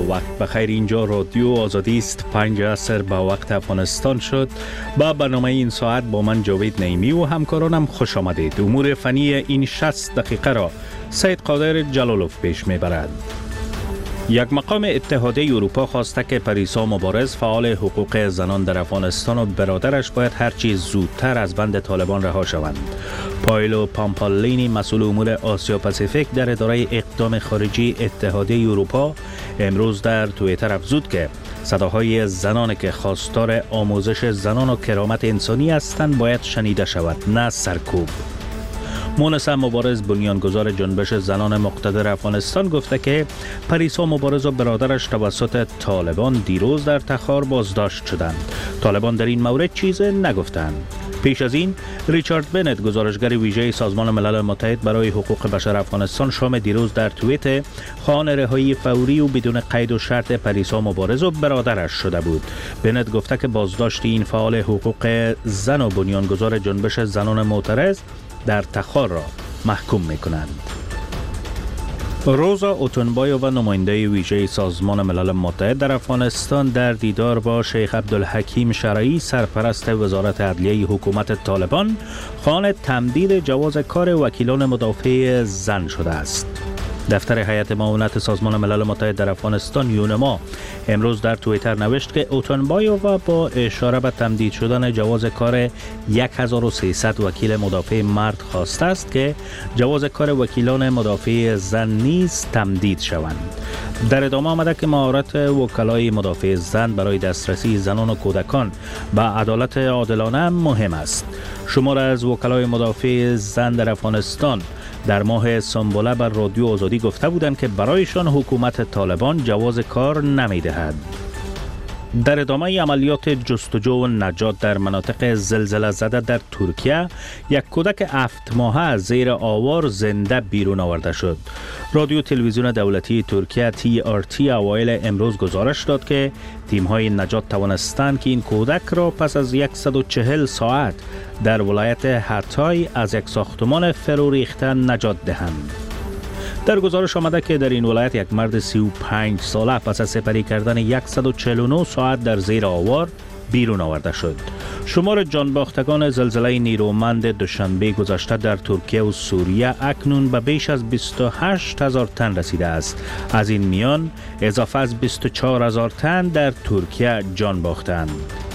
وقت بخیر. اینجا رادیو آزادی است. 5 عصر به وقت افغانستان شد. با برنامه این ساعت با من جاوید نعیمی و همکارانم خوش آمدید. امور فنی این 60 دقیقه را سید قادر جلالوف پیش میبرد. یک مقام اتحادیه اروپا خواسته که پریسا مبارز فعال حقوق زنان در افغانستان و برادرش باید هرچی زودتر از بند طالبان رها شوند. پایلو پامپالینی مسئول امور آسیا پاسیفیک در اداره اقدام خارجی اتحادیه اروپا امروز در توییتر افزود که صداهای زنانی که خواستار آموزش زنان و کرامت انسانی هستند باید شنیده شود، نه سرکوب. مونسا مبارز بنیانگذار جنبش زنان مقتدر افغانستان گفته که پریسا مبارز و برادرش توسط طالبان دیروز در تخار بازداشت شدند. طالبان در این مورد چیزی نگفتند. پیش از این ریچارد بنت گزارشگر ویژه سازمان ملل متحد برای حقوق بشر افغانستان شام دیروز در توییتر خواهان رهایی فوری و بدون قید و شرط پریسا مبارز و برادرش شده بود. بنت گفته که بازداشت این فعال حقوق زن و بنیانگذار جنبش زنان معترض در تخار را محکوم می‌کنند. روزا اوتونبایووا نماینده ویژه سازمان ملل متحد در افغانستان در دیدار با شیخ عبدالحکیم شرعی سرپرست وزارت عدلیه حکومت طالبان خواهان تمدید جواز کار وکیلان مدافع زن شده است. دفتر هیئت معاونت سازمان ملل متحد در افغانستان یونما امروز در توییتر نوشت که اوتونبایووا با اشاره به تمدید شدن جواز کار 1300 وکیل مدافع مرد خواسته است که جواز کار وکیلان مدافع زن نیز تمدید شوند. در ادامه آمده که مهارت وکلای مدافع زن برای دسترسی زنان و کودکان به عدالت عادلانه مهم است. شمار از وکلای مدافع زن در افغانستان در ماه سنبله بر رادیو آزادی گفته بودند که برایشان حکومت طالبان جواز کار نمی‌دهد. در ادامه عملیات جستجو و نجات در مناطق زلزله زده در ترکیه یک کودک 7 ماهه از زیر آوار زنده بیرون آورده شد. رادیو تلویزیون دولتی ترکیه TRT اوایل امروز گزارش داد که تیم‌های نجات توانستند که این کودک را پس از 140 ساعت در ولایت هاتای از یک ساختمان فرو ریخته نجات دهند. در گزارش آمده که در این ولایت یک مرد 35 ساله پس از سپری کردن 149 ساعت در زیر آوار بیرون آورده شد. شمار جانباختگان زلزله نیرومند دوشنبه گذشته در ترکیه و سوریه اکنون به بیش از 28,000 تن رسیده است. از این میان اضافه از 24,000 تن در ترکیه جان باختند.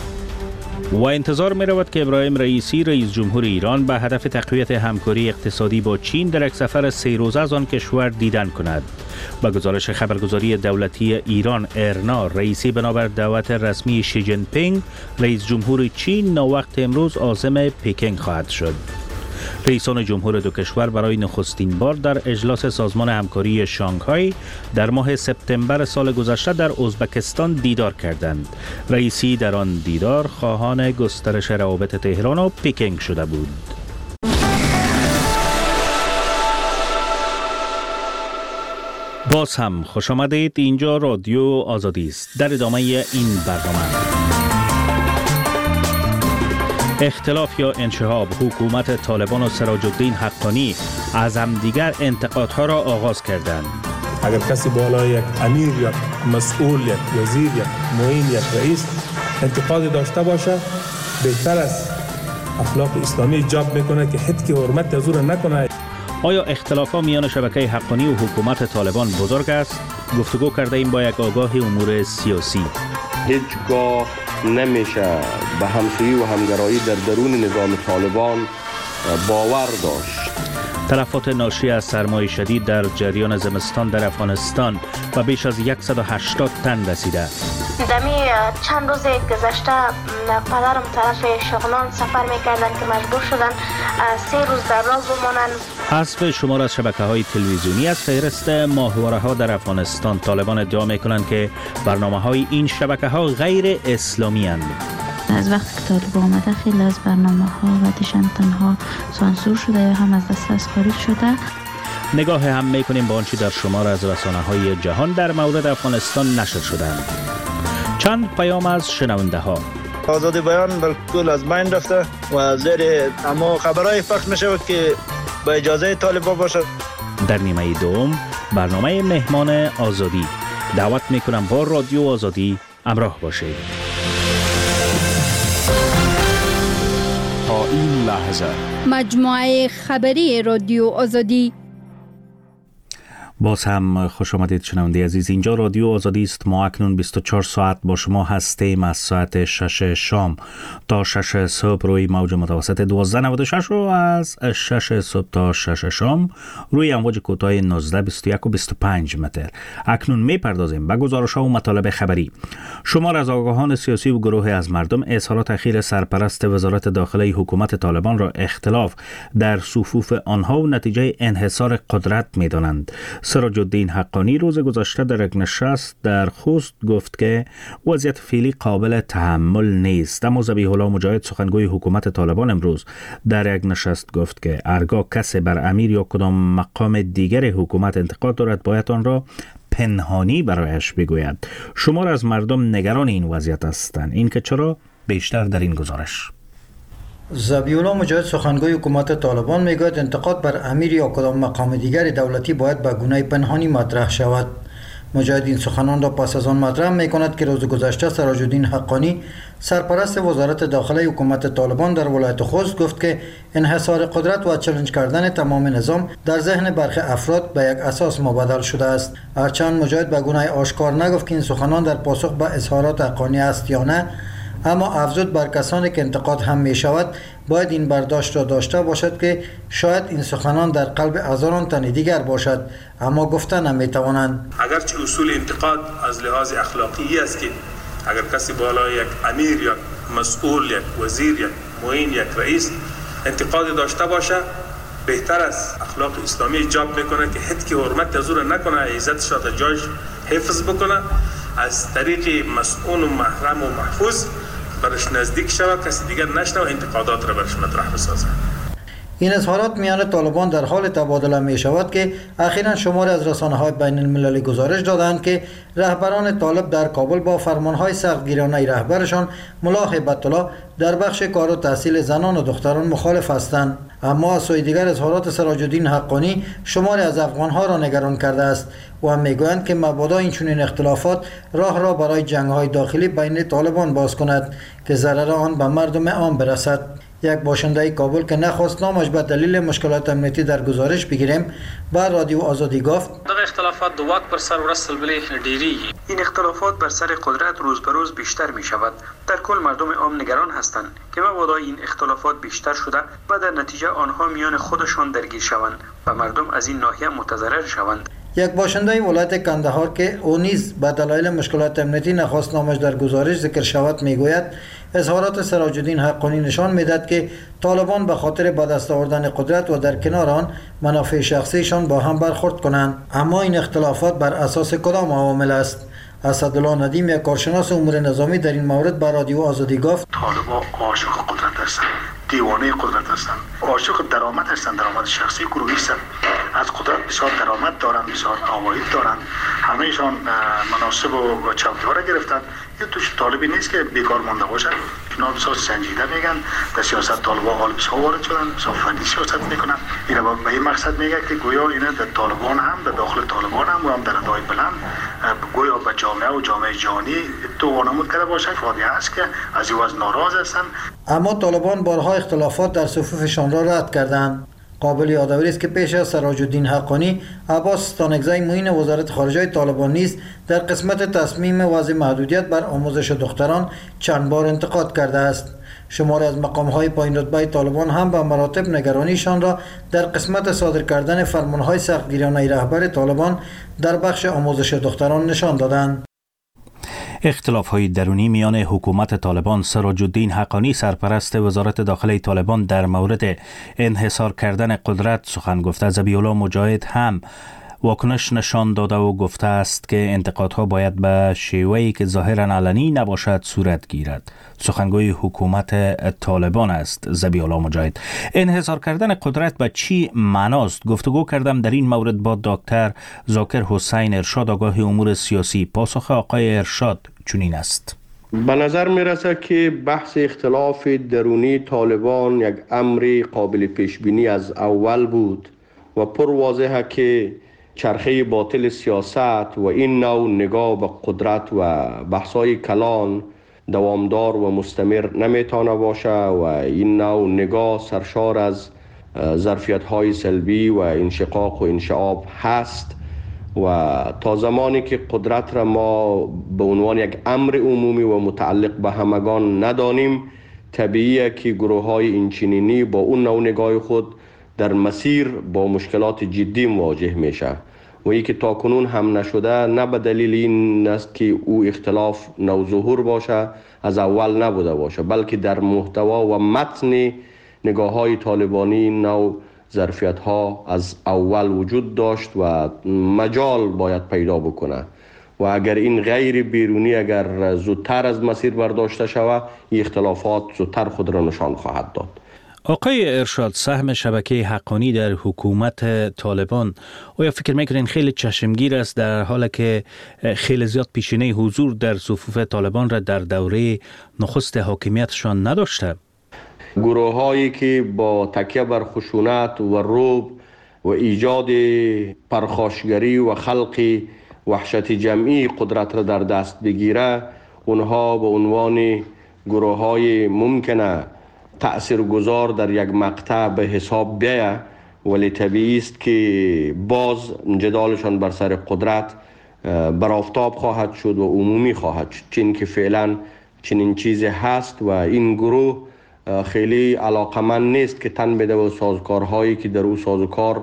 و انتظار می رود که ابراهیم رئیسی رئیس جمهور ایران به هدف تقویت همکاری اقتصادی با چین در یک سفر 3 روزه از آن کشور دیدن کند. با گزارش خبرگزاری دولتی ایران ارنا، رئیسی بنابر دعوت رسمی شی جین پینگ رئیس جمهور چین ناوقت امروز عازم پکینگ خواهد شد. رئیسان جمهور دو کشور برای نخستین بار در اجلاس سازمان همکاری شانگهای در ماه سپتامبر سال گذشته در ازبکستان دیدار کردند. رئیسی در آن دیدار خواهان گسترش روابط تهران و پکینگ شده بود. باز هم خوش آمدید. اینجا رادیو آزادی است. در ادامه این برنامه اختلاف یا انشهاب حکومت طالبان و سراج الدین حقانی از همدیگر انتقادها را آغاز کردند. اگر کسی بالای یک امیر یا مسئول یک وزیر یک معین یک رئیس انتقادی داشته باشه بهتر از اخلاق اسلامی ایجاب میکنه که حد که حرمت از او نکنه. آیا اختلافات میان شبکه حقانی و حکومت طالبان بزرگ است؟ گفتگو کرده ایم با یک آگاه امور سیاسی. هیچگاه نمیشه به همسویی و همگرایی در درون نظام طالبان باور داشت. تلفات ناشی از سرمای شدید در جریان زمستان در افغانستان و بیش از 180 تن رسیده. دمی چند روز گذشته پدرم طرف شغلان سفر میکردن که مجبور شدن 3 روز در راه بمانند. حذف شمار از شبکه‌های تلویزیونی از فهرست ماهواره‌ها در افغانستان. طالبان ادعا میکنند که برنامه‌های این شبکه‌ها غیر اسلامی اند. از وقتی که طالب آمده خیلی از برنامه‌ها و دیشنتن‌ها سانسور شده یا هم از دسترس خارج شده. نگاه هم میکنیم با آنچه در شمار از رسانه‌های جهان در مورد افغانستان نشر شدند. چند پیام از شنونده ها. آزادی بیان بالکل از بین رفته و زیر اما خبرهای پخش میشه که با اجازه طالبان باشه. در نیمه دوم برنامه مهمان آزادی دعوت میکنم با رادیو آزادی همراه باشید. تا این لحظه مجموعه خبری رادیو آزادی. باز هم خوش آمدید شنونده عزیز. اینجا رادیو آزادی است. ما اکنون 24 ساعت با شما هستیم از ساعت 6 شام تا 6 صبح روی موج متوسط 1296 و از 6 صبح تا 6 شام روی امواج کوتاه 19 21 و 25 متر. اکنون میپردازیم به گزارش‌ها و مطالب خبری. شمار از آگاهان سیاسی و گروه از مردم اظهارات اخیر سرپرست وزارت داخله حکومت طالبان را اختلاف در صفوف آنها و نتیجه انحصار قدرت می‌دانند. سراج الدین حقانی روز گذشته در یک نشست در خوست گفت که وضعیت فعلی قابل تحمل نیست. اما ذبیح الله مجاهد سخنگوی حکومت طالبان امروز در یک نشست گفت که هرگاه کسی بر امیر یا کدام مقام دیگر حکومت انتقاد دارد باید آن را پنهانی برایش بگوید. شمار از مردم نگران این وضعیت هستند. این که چرا؟ بیشتر در این گزارش. ذبیح الله مجاهد سخنگوی حکومت طالبان میگوید انتقاد بر امیر یا کدام مقام دیگر دولتی باید به گونه پنهانی مطرح شود. مجاهد این سخنان را پس از آن مطرح میکند که روز گذشته سراج الدین حقانی سرپرست وزارت داخله حکومت طالبان در ولایت خوست گفت که انحصار قدرت و چالش کردن تمام نظام در ذهن برخی افراد به یک اساس مبادل شده است. هرچند مجاهد به گونه آشکار نگفت که این سخنان در پاسخ به اظهارات حقانی است یا نه، اما افزود بر کسانی که انتقاد هم می شود باید این برداشت را داشته باشد که شاید این سخنان در قلب هزاران تن دیگر باشد اما گفته نمی توانند. اگرچه اصول انتقاد از لحاظ اخلاقی است که اگر کسی بالای یک امیر یا مسئول یک وزیر یک معین یک رئیس انتقاد داشته باشه بهتر است. اخلاق اسلامی ایجاب میکنه که حد که حرمت از او نکنه، عزتش را در جایش حفظ بکنه، از طریق مسئول و محرم و محفوظ برش نزدیک شود، کسی دیگر نشنه و انتقادات را برش مطرح بسازه. این اظهارات میان طالبان در حال تبادله می شود که اخیراً شماری از رسانه‌های بین المللی گزارش دادند که رهبران طالب در کابل با فرمانهای سختگیرانه رهبرشان ملا هیبت الله در بخش کار و تحصیل زنان و دختران مخالف هستند. اما از سوی دیگر اظهارات سراج الدین حقانی شماری از افغانها را نگران کرده است و هم میگویند که مبادا این چنین اختلافات راه را برای جنگ‌های داخلی بین طالبان باز کند که ضرر آن به مردم عام برسد. یک باشنده کابل که نخواست نامش به دلیل مشکلات امنیتی در گزارش بگیریم با رادیو آزادی گفت دغه اختلافات د واک پر سر ورسل بلې ډیریږي. این اختلافات بر سر قدرت روز به روز بیشتر می شود. در کل مردم عام نگران هستند که مبادا این اختلافات بیشتر شده و در نتیجه آنها میان خودشان درگیر شوند و مردم از این ناحیه متضرر شوند. یک باشنده ولایت کندهار که او نیز به دلایل مشکلات امنیتی نخواست نامش در گزارش ذکر شود میگوید اظهارات سراج الدین حقانی نشان میدهد که طالبان به خاطر به دست آوردن قدرت و در کنار آن منافع شخصیشان با هم برخورد کنند. اما این اختلافات بر اساس کدام عوامل است؟ اسدالله ندیم یک کارشناس امور نظامی در این مورد به رادیو آزادی گفت طالبان عاشق قدرت هستند، دیوانه قدرت هستند، عاشق درآمد هستند، درآمد شخصی گروهی هستند، از قدرت بسیار درآمد دارند، بسیار عواید دارند، همهشان مناصب و چوکی‌ها را گرفتند. یه توش طالبی نیست که بیکار مانده باشد. اینا بسیار سنجیده میگن در سیاست طالبان حال بسیار وارد شدن، بسیار فنی سیاست میکنن. اینا به این مقصد میگه که گویا اینا در طالبان هم در داخل طالبان هم و هم در ادای بلند گویا به جامعه و جامعه جهانی تو وانمود کرده باشد. فاضحه است که از این وضع ناراض هستند. اما طالبان بارها اختلافات در صفوفشان را رد کردند. قابل یادآوری است که پیش از سراج الدین حقانی عباس ستانکزی معین وزارت خارجه طالبان نیز در قسمت تصمیم وضع محدودیت بر آموزش دختران چند بار انتقاد کرده است. شماری از مقام‌های پایین رتبه طالبان هم به مراتب نگرانیشان را در قسمت صادر کردن فرمان‌های سختگیرانه رهبر طالبان در بخش آموزش دختران نشان دادند. اختلاف‌های درونی میان حکومت طالبان سراج الدین حقانی سرپرست وزارت داخله طالبان در مورد انحصار کردن قدرت سخن گفته. ذبیح الله مجاهد هم واکنش نشان داده و گفته است که انتقادها باید به شیوهی که ظاهراً علنی نباشد صورت گیرد. سخنگوی حکومت طالبان است ذبیح الله مجاهد. انحصار کردن قدرت به چی معناست؟ گفتگو کردم در این مورد با دکتر ذاکر حسین ارشاد آگاه امور سیاسی. پاسخ آقای ارشاد چنین است: به نظر میرسه که بحث اختلاف درونی طالبان یک امر قابل پیش بینی از اول بود و پر واضحه که چرخه باطل سیاست و این نوع نگاه به قدرت و بحث‌های کلان دوامدار و مستمر نمیتونه باشه و این نوع نگاه سرشار از ظرفیت‌های سلبی و انشقاق و انشعاب هست و تا زمانی که قدرت را ما به عنوان یک امر عمومی و متعلق به همگان ندانیم، طبیعیه که گروه‌های اینچنینی با اون نوع نگاه خود در مسیر با مشکلات جدی مواجه میشه و ای که تا کنون هم نشده نه به دلیل این است که او اختلاف نوظهور باشه، از اول نبوده باشه، بلکه در محتوا و متن نگاه‌های طالبانی نوع ظرفیت‌ها از اول وجود داشت و مجال باید پیدا بکنه و اگر این غیر بیرونی اگر زودتر از مسیر برداشته شود، این اختلافات زودتر خود را نشان خواهد داد. آقای ارشاد، سهم شبکه حقانی در حکومت طالبان آیا فکر میکنین خیلی چشمگیر است در حالی که خیلی زیاد پیشینه حضور در صفوف طالبان را در دوره نخست حاکمیتشان نداشته؟ گروه هایی که با تکیه بر خشونت و رعب و ایجاد پرخاشگری و خلق وحشت جمعی قدرت را در دست بگیره، اونها به عنوان گروه های ممکنه تأثیرگذار در یک مقطع به حساب بیاید، ولی طبیعی است که باز جدالشان بر سر قدرت بر آفتاب خواهد شد و عمومی خواهد شد، چون که فعلا چنین چیزی هست و این گروه خیلی علاقمند نیست که تن بده و سازوکارهایی که در او سازوکار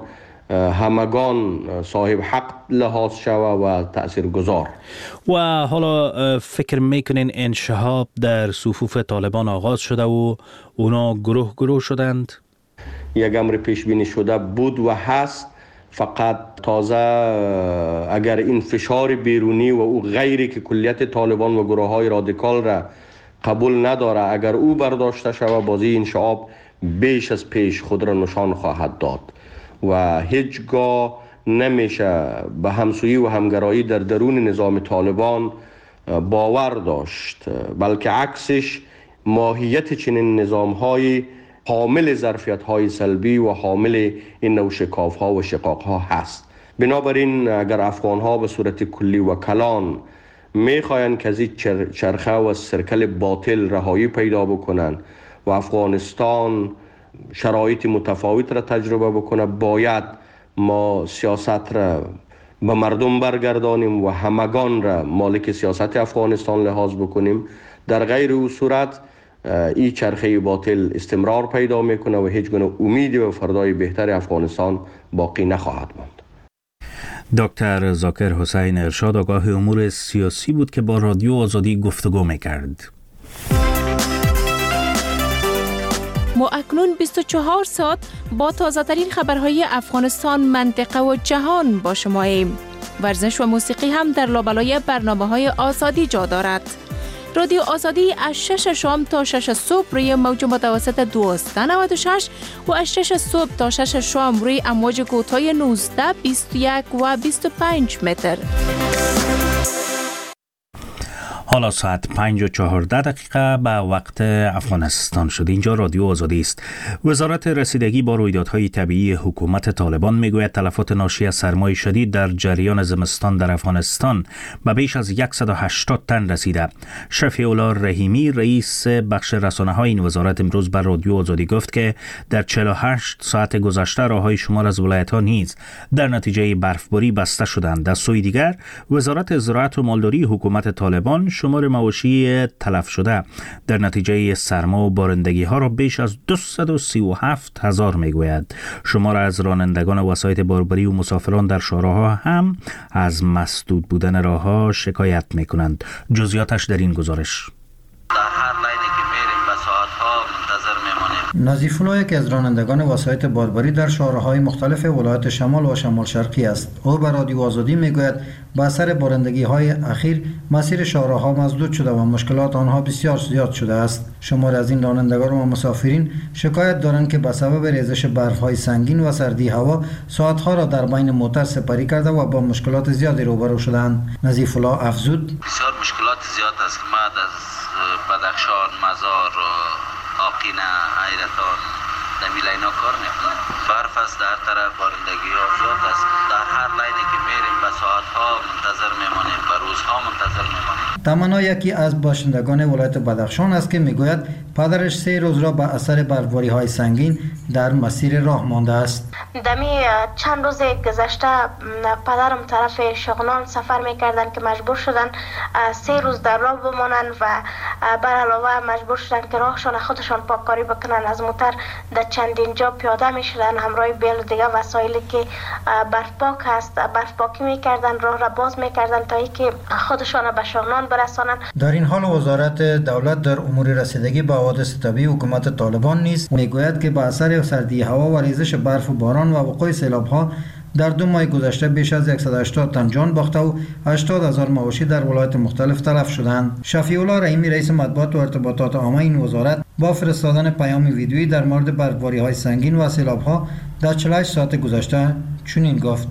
همگان صاحب حق لحاظ شود و تأثیرگذار. و حالا فکر میکنین انشهاب در صفوف طالبان آغاز شده و اونا گروه شدند؟ یک امر پیش بینی شده بود و هست، فقط تازه اگر این فشار بیرونی و او غیری که کلیت طالبان و گروه های رادیکال را قبول نداره، اگر او برداشته شود، بازی انشعاب بیش از پیش خود را نشان خواهد داد و هیچگاه نمیشه به همسویی و همگرایی در درون نظام طالبان باور داشت، بلکه عکسش ماهیت چنین نظام‌های حامل ظرفیت‌های سلبی و حامل این نوع شکاف‌ها و شقاق‌ها هست. بنابراین اگر افغان‌ها به صورت کلی و کلان میخواین که از این چرخه و سرکل باطل رهایی پیدا بکنن و افغانستان شرایط متفاوت را تجربه بکنه، باید ما سیاست را به مردم برگردانیم و همگان را مالک سیاست افغانستان لحاظ بکنیم. در غیر او صورت این چرخه باطل استمرار پیدا میکنه و هیچ گونه امیدی به فردای بهتر افغانستان باقی نخواهد ماند. دکتر ذاکر حسین ارشاد، آگاه امور سیاسی بود که با رادیو آزادی گفتگو میکرد. ما اکنون 24 ساعت با تازه‌ترین خبرهای افغانستان، منطقه و جهان با شماییم. ورزش و موسیقی هم در لابلای برنامه‌های آزادی جا دارد. رادیو آزادی از 6 شام تا 6 صبح روی موج متوسط 1296 و از 6 صبح تا 6 شام روی امواج کوتاه 19، 21 و 25 متر. حالا ساعت 5:14 به وقت افغانستان شد. اینجا رادیو آزادی است. وزارت رسیدگی با رویدادهای طبیعی حکومت طالبان میگوید تلفات ناشی از سرمای شدید در جریان زمستان در افغانستان به بیش از 180 تن رسیده. شفیع الله رحیمی، رئیس بخش رسانه‌های این وزارت، امروز بر رادیو آزادی گفت که در 48 ساعت گذشته راههای شمار از ولایت‌ها نیز در نتیجه برفباری بسته شدند. در سوی دیگر وزارت زراعت و مالداری حکومت طالبان شمار مواشی تلف شده در نتیجه سرما و بارندگی ها را بیش از 237,000 میگوید. شمار از رانندگان وسایط باربری و مسافران در شاهراه‌ها هم از مسدود بودن راه‌ها شکایت میکنند. جزئیاتش در این گزارش. نظیف الله که از رانندگان وسایط باربری در شاهراه‌های مختلف ولایت شمال و شمال شرقی است. او به رادیو آزادی میگوید با اثر بارندگی‌های اخیر مسیر شاهراه‌ها مسدود شده و مشکلات آنها بسیار زیاد شده است. شمار از این رانندگان و مسافرین شکایت دارند که به سبب ریزش برف‌های سنگین و سردی هوا ساعت‌ها را در بین موتر سپری کرده و با مشکلات زیادی روبرو شدند. نظیف الله افزود: بسیار مشکلات زیاد است که ما از بدخشان، مزار، آقینه، حیرتان، دمیل اینا کار میکنم. برف است در طرف، بارندگی ها زیاد است. در هر لاینی که میریم به ساعت ها منتظر میمانیم، به روزها منتظر میمانیم. تمنا یکی از باشندگان ولایت بدخشان است که میگوید پدرش 3 روز را به اثر برفباری های سنگین در مسیر راه مانده است. دمی چند روز گذشته پدرم طرف شغنان سفر میکردن که مجبور شدن 3 روز در راه بمانند و بر علاوه مجبور شدن که راهشان خودشان پاککاری بکنن. از موتر در چندین جا پیاده میشدن همراه بیل دیگه وسایلی که برف پاک هست برف پاکی میکردن، راه را باز میکردن تا اینکه خودشان به شغنان برسانن. در این حال وزارت دولت در امور رسیدگی به حوادث طبیعی حکومت طالبان نیز میگوید که به اثر سردی هوا و ریزش برف و باران و وقوع سیلاب‌ها در 2 ماه گذشته بیش از 180 تن جان باخته و 80,000 مواشی در ولایات مختلف تلف شدند. شفیع الله رحیمی رئیس مطبوعات و ارتباطات عامه این وزارت با فرستادن پیام ویدیویی در مورد برفباری‌های سنگین و سیلاب‌ها در 48 ساعت گذشته چنین گفت: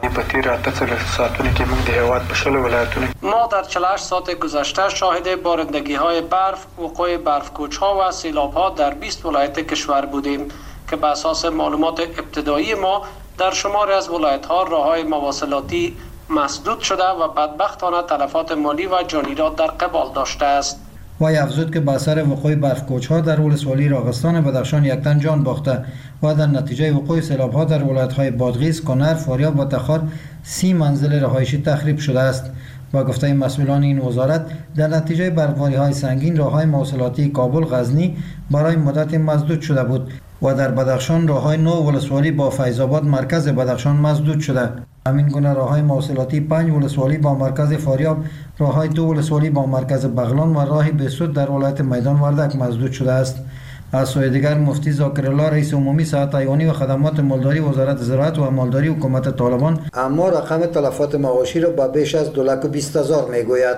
ما در 48 ساعت گذشته شاهد بارندگی‌های برف، وقوع برف‌کوچ‌ها و سیلاب‌ها در 20 ولایت کشور بودیم که به اساس معلومات ابتدایی ما در شماری از ولایت‌ها راه‌های مواصلاتی مسدود شده و بدبختانه تلفات مالی و جانی را در قبال داشته است. وی افزود که به اثر وقوع برف‌کوچ‌ها در ولسوالی راغستان بدخشان 1 تن جان باخته و در نتیجه وقوع سیلاب‌ها در ولایت‌های بادغیس، کنر، فاریاب و تخار 30 منزل رهایشی تخریب شده است. با گفته مسئولان این وزارت در نتیجه برفباری‌های سنگین راه‌های مواصلاتی کابل غزنی برای مدت مسدود شده بود و در بدخشان راه‌های نو ولسوالی با فیض‌آباد مرکز بدخشان مسدود شده. همین گونه راه‌های مواصلاتی 5 ولسوالی با مرکز فاریاب، راه‌های 2 ولسوالی با مرکز بغلان و راه بسود در ولایت میدان وردک مسدود شده است. از سوی دیگر مفتی ذاکرالله رئیس عمومی صحت حیوانی و خدمات مالداری وزارت زراعت و مالداری حکومت طالبان اما رقم تلفات مواشی را به بیش از 2,20,000 میگوید.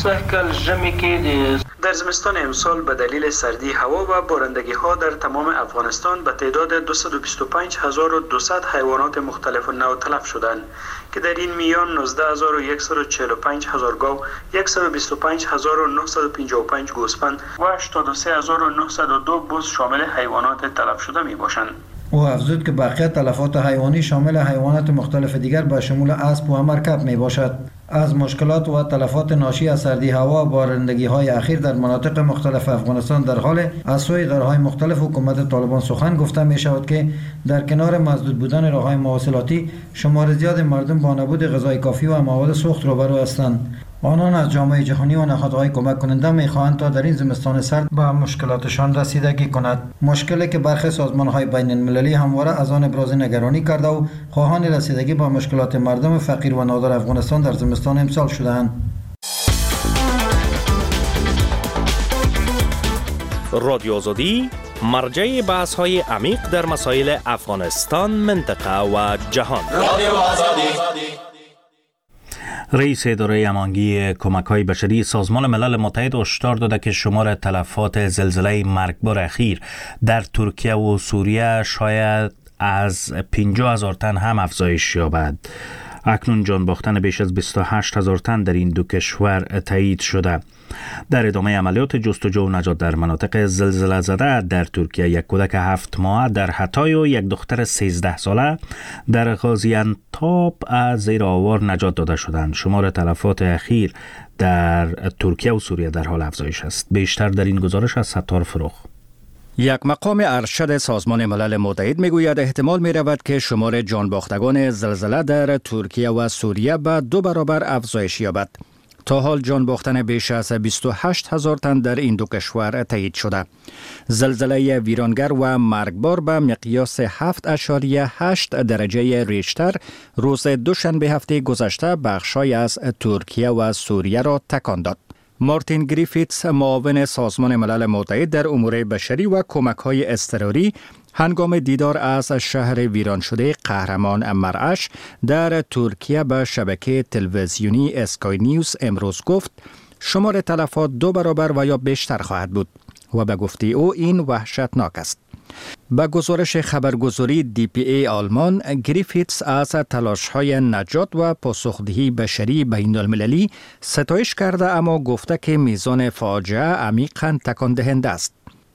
در زمستان امسال به دلیل سردی هوا و بارندگی ها در تمام افغانستان به تعداد 225,200 حیوانات مختلف نوع تلف شدند که در این میان 19,145 گاو، 125,955 گوسفند و 83,902 بز شامل حیوانات تلف شده می باشند. او افزود که بقیه تلفات حیوانی شامل حیوانات مختلف دیگر به شمول اسب و مرکب می باشد. از مشکلات و تلفات ناشی از سردی هوا و بارندگی های اخیر در مناطق مختلف افغانستان در حال از سوی اداره‌های مختلف حکومت طالبان سخن گفته می شود که در کنار مسدود بودن راه‌های مواصلاتی شمار زیاد مردم با نبود غذای کافی و مواد سوخت روبرو هستند. آنان از جامعه جهانی و نهادهای کمک کننده می‌خواهند تا در این زمستان سرد به مشکلاتشان رسیدگی کند. مشکلی که برخی سازمان‌های بین‌المللی همواره از آن ابراز نگرانی کرده و خواهان رسیدگی به مشکلات مردم فقیر و نادار افغانستان در زمستان امسال شده‌اند. رادیو آزادی مرجع بحث‌های عمیق در مسائل افغانستان، منطقه و جهان. رادیو آزادی. رئیس اداره امانگی کمک‌های بشری سازمان ملل متحد هشدار داده که شمار تلفات زلزله مرگبار اخیر در ترکیه و سوریه شاید از 50,000 تن هم افزایش یابد. اکنون جان باختن بیش از 28,000 تن در این دو کشور تایید شده. در ادامه عملیات جستجو و نجات در مناطق زلزله زده در ترکیه، یک کودک 7 ماهه در حتای و یک دختر 13 ساله در غازیانتاب از زیر آوار نجات داده شدند. شمار تلفات اخیر در ترکیه و سوریه در حال افزایش است. بیشتر در این گزارش از ستار فروخ. یک مقام ارشد سازمان ملل متحد میگوید احتمال می رود که شمار جانباختگان زلزله در ترکیه و سوریه به 2 برابر افزایش یابد. تا حال جان باختن بیش از 28,000 تن در این دو کشور تایید شده. زلزله ویرانگر و مرگبار به مقیاس 7.8 درجه ریشتر روز دوشنبه هفته گذشته بخشای از ترکیه و سوریه را تکان داد. مارتین گریفیتس، معاون سازمان ملل متحد در امور بشری و کمک‌های اضطراری، هنگام دیدار از شهر ویران شده قهرمان مرعش در ترکیه به شبکه تلویزیونی اسکای نیوز امروز گفت شمار تلفات 2 برابر و یا بیشتر خواهد بود و به گفته او این وحشتناک است. با گزارش خبرگزاری DPA آلمان، گریفیتس از تلاش‌های نجات و پاسخدهی بشری بین‌المللی ستایش کرده، اما گفته که میزان فاجعه عمیقاً تکان دهنده است.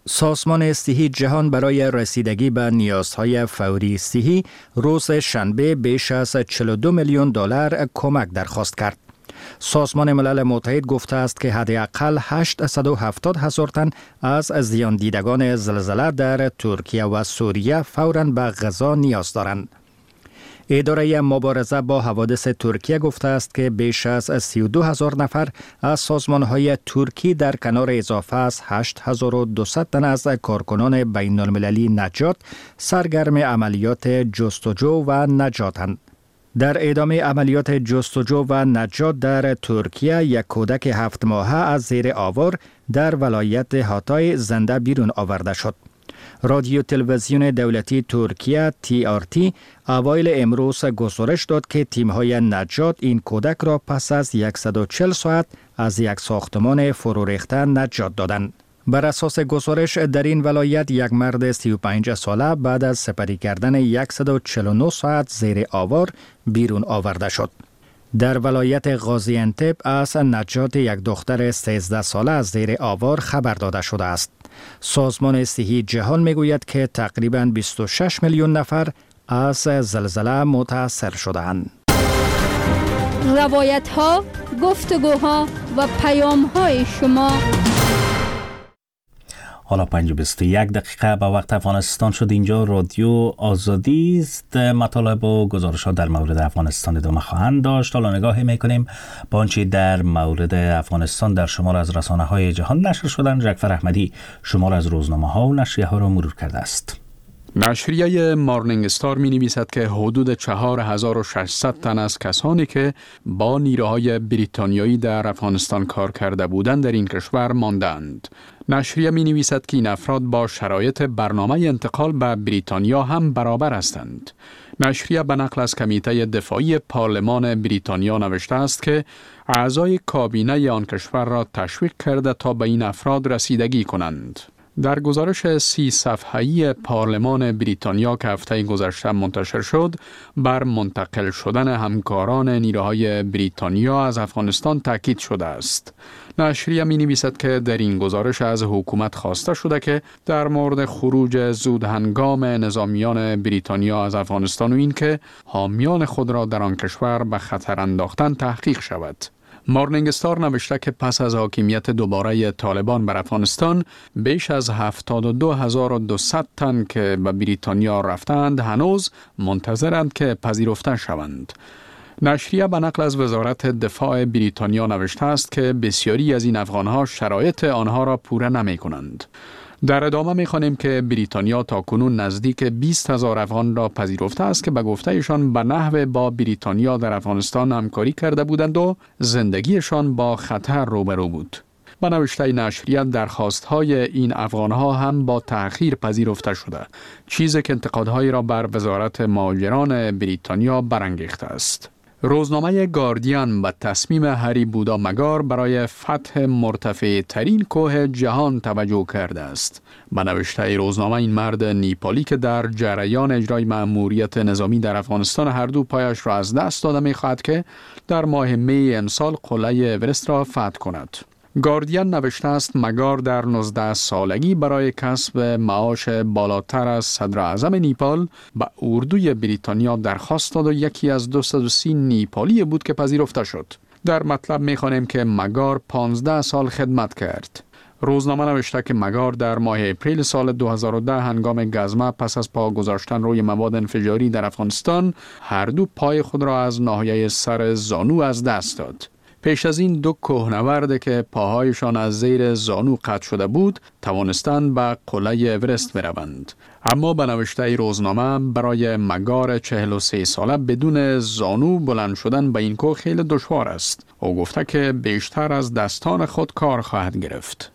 سازمان صحی جهان برای رسیدگی به نیازهای فوری صحی روز شنبه بیش از 42 میلیون دلار کمک درخواست کرد. سازمان ملل متحد گفته است که حداقل 870,000 تن از زیان دیدگان زلزله در ترکیه و سوریه فوراً به غذا نیاز دارند. اداره مبارزه با حوادث ترکیه گفته است که بیش از 32,000 نفر از سازمان‌های ترکی در کنار اضافه از 8,200 تن از کارکنان بین المللی نجات سرگرم عملیات جستجو و نجاتند. در ادامه عملیات جستجو و نجات در ترکیه یک کودک 7 ماهه از زیر آوار در ولایت هاتای زنده بیرون آورده شد. رادیو تلویزیون دولتی ترکیه TRT اوایل امروز گزارش داد که تیم‌های نجات این کودک را پس از 140 ساعت از یک ساختمان فرو ریخته نجات دادند. بر اساس گزارش در این ولایت یک مرد 35 ساله بعد از سپری کردن 149 ساعت زیر آوار بیرون آورده شد. در ولایت غازی انتب از نجات یک دختر 13 ساله از زیر آوار خبر داده شده است. سازمان صحی جهان میگوید که تقریباً 26 میلیون نفر از زلزله متاثر شدند. روایت ها، گفتگوها و پیام های شما. حالا 5:21 دقیقه به وقت افغانستان شد. اینجا رادیو آزادی است. مطالب و گزارشات در مورد افغانستان ادامه خواهند داشت. حالا نگاهی میکنیم با آنچه در مورد افغانستان در شمار از رسانه‌های جهان نشر شدن. جعفر احمدی شمار از روزنامه‌ها و نشریه‌ها را مرور کرده است. نشریه مارنینگ استار می نویسد که حدود 4600 تن از کسانی که با نیروهای بریتانیایی در افغانستان کار کرده بودند در این کشور ماندند. نشریه می نویسد که این افراد با شرایط برنامه انتقال به بریتانیا هم برابر هستند. نشریه به نقل از کمیته دفاعی پارلمان بریتانیا نوشته است که اعضای کابینه آن کشور را تشویق کرده تا به این افراد رسیدگی کنند. در گزارش 30 صفحه‌ای پارلمان بریتانیا که هفته گذشته منتشر شد، بر منتقل شدن همکاران نیروهای بریتانیا از افغانستان تاکید شده است. نشریه می نویسد که در این گزارش از حکومت خواسته شده که در مورد خروج زود هنگام نظامیان بریتانیا از افغانستان و این که حامیان خود را در آن کشور به خطر انداختن تحقیق شود. مارنینگ استار نوشته که پس از حاکمیت دوباره طالبان بر افغانستان بیش از 72,200 تن که به بریتانیا رفتند هنوز منتظرند که پذیرفته شوند. نشریه به نقل از وزارت دفاع بریتانیا نوشته است که بسیاری از این افغانها شرایط آنها را پوره نمی کنند. در ادامه می‌خوانیم که بریتانیا تاکنون نزدیک 20,000 افغان را پذیرفته است که به گفته ایشان به نحو با بریتانیا در افغانستان همکاری کرده بودند و زندگیشان با خطر روبرو بود. به نوشته نشریه درخواست‌های این افغان‌ها هم با تأخیر پذیرفته شده، چیزی که انتقادهایی را بر وزارت مهاجران بریتانیا برانگیخته است. روزنامه گاردین به تصمیم هری بودا مگار برای فتح مرتفع ترین کوه جهان توجه کرده است. به نوشته روزنامه این مرد نیپالی که در جریان اجرای مأموریت نظامی در افغانستان هر دو پایش را از دست داده می‌خواهد که در ماه می امسال قله اورست را فتح کند. گاردین نوشته است مگار در 19 سالگی برای کسب معاش بالاتر از صدر اعظم نیپال به اردوی بریتانیا درخواست داد و یکی از 230 نیپالی بود که پذیرفته شد. در مطلب می‌خوانیم که مگار 15 سال خدمت کرد. روزنامه نوشته که مگار در ماه اپریل سال 2010 هنگام گزمه پس از پا گذاشتن روی مواد انفجاری در افغانستان هر دو پای خود را از ناحیه سر زانو از دست داد. پیش از این دو کوهنورد که پاهایشان از زیر زانو قطع شده بود توانستند به قله اورست بروند. اما به نوشته روزنامه برای مگار 43 ساله بدون زانو بلند شدن به این کوه خیلی دشوار است. او گفته که بیشتر از دستان خود کار خواهد گرفت.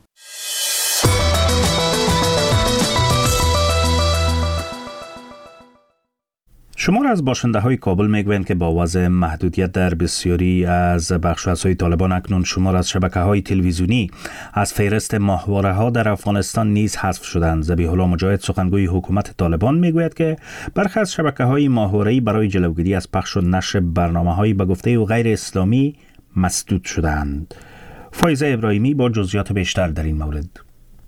شمار از باشنده‌های کابل میگویند که با وضع محدودیت در بسیاری از بخش‌های طالبان اکنون شمار از شبکه‌های تلویزیونی از فهرست ماهواره‌ها در افغانستان نیز حذف شدند. ذبیح الله مجاهد سخنگوی حکومت طالبان میگوید که برخی از شبکه‌های ماهواره‌ای برای جلوگیری از پخش و نشر برنامه‌های به گفته او غیر اسلامی مسدود شدند. فایزه ابراهیمی با جزئیات بیشتر در این مورد.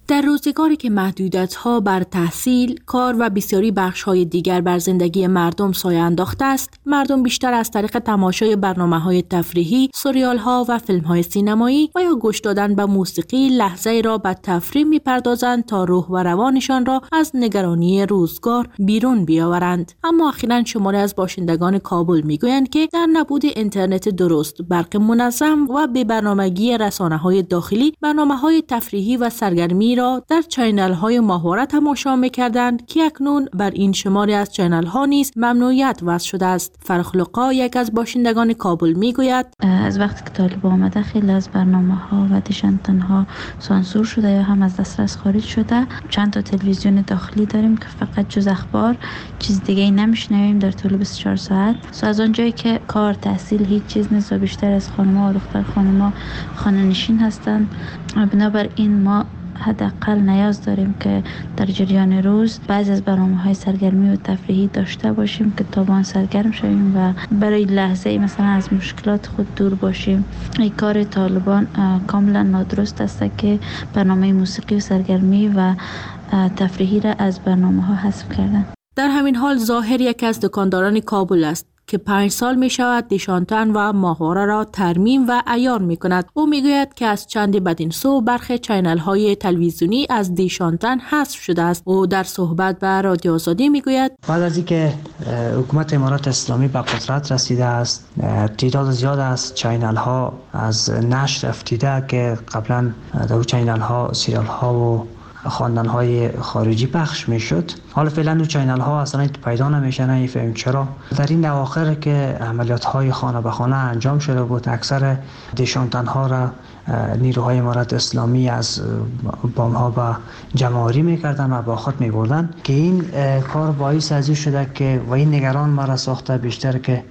در روزگاری که محدودیت‌ها بر تحصیل، کار و بسیاری بخش‌های دیگر بر زندگی مردم سایه انداخته است، مردم بیشتر از طریق تماشای برنامه‌های تفریحی، سریال‌ها و فیلم‌های سینمایی و یا گوش دادن به موسیقی لحظه‌ای را به تفریح می‌پردازند تا روح و روانشان را از نگرانی روزگار بیرون بیاورند. اما اخیراً شماری از باشندگان کابل می‌گویند که در نبود اینترنت درست، برق منظم و به برنامه‌گی رسانه‌های داخلی، برنامه‌های تفریحی و سرگرمی را در چینل‌های ماهواره تماشا می‌کردند که اکنون بر این شماری از چینل‌ها نیز ممنوعیت وضع شده است. فرخلقا یک از باشندگان کابل می‌گوید از وقتی که طالب آمده خیلی از برنامه‌ها و دیشانتن‌ها سانسور شده یا هم از دسترس خارج شده. چند تا تلویزیون داخلی داریم که فقط جز اخبار چیز دیگه نمی‌شنویم در طول 24 ساعت. از اونجایی که کار، تحصیل هیچ چیز نیست و بیشتر از خانم‌ها و دختر خانم‌ها خانه‌نشین هستند، بنابراین ما حداقل نیاز داریم که در جریان روز بعضی از برنامه‌های سرگرمی و تفریحی داشته باشیم که تا با آن سرگرم شویم و برای لحظه مثلا از مشکلات خود دور باشیم. این کار طالبان کاملا نادرست است که برنامه موسیقی و سرگرمی و تفریحی را از برنامه‌ها حذف کردن. در همین حال ظاهر یک از دکانداران کابل است که 5 سال می شود دیشانتن و ماهواره را ترمیم و عیار می کند. او می گوید که از چند بدین سو برخی چینل های تلویزیونی از دیشانتن حذف شده است. او در صحبت با رادیو آزادی می گوید بعد از اینکه حکومت امارات اسلامی به قدرت رسیده است، تعداد زیاد از چینل ها از نشر افتیده که قبلا در چینل ها سریال ها و خواندن های خارجی پخش می شد. حالا فعلا اون چینل ها اصلا پیدا نمیشه، نمیفهمیم چرا. در این اواخر که عملیات های خانه به خانه انجام شده بود، اکثر دیشانتن ها را نیروهای امارت اسلامی از بام ها به جمع‌آوری میکردن و با خود میبردن که این کار باعث ازی شده که و این نگران ما را ساخته بیشتر که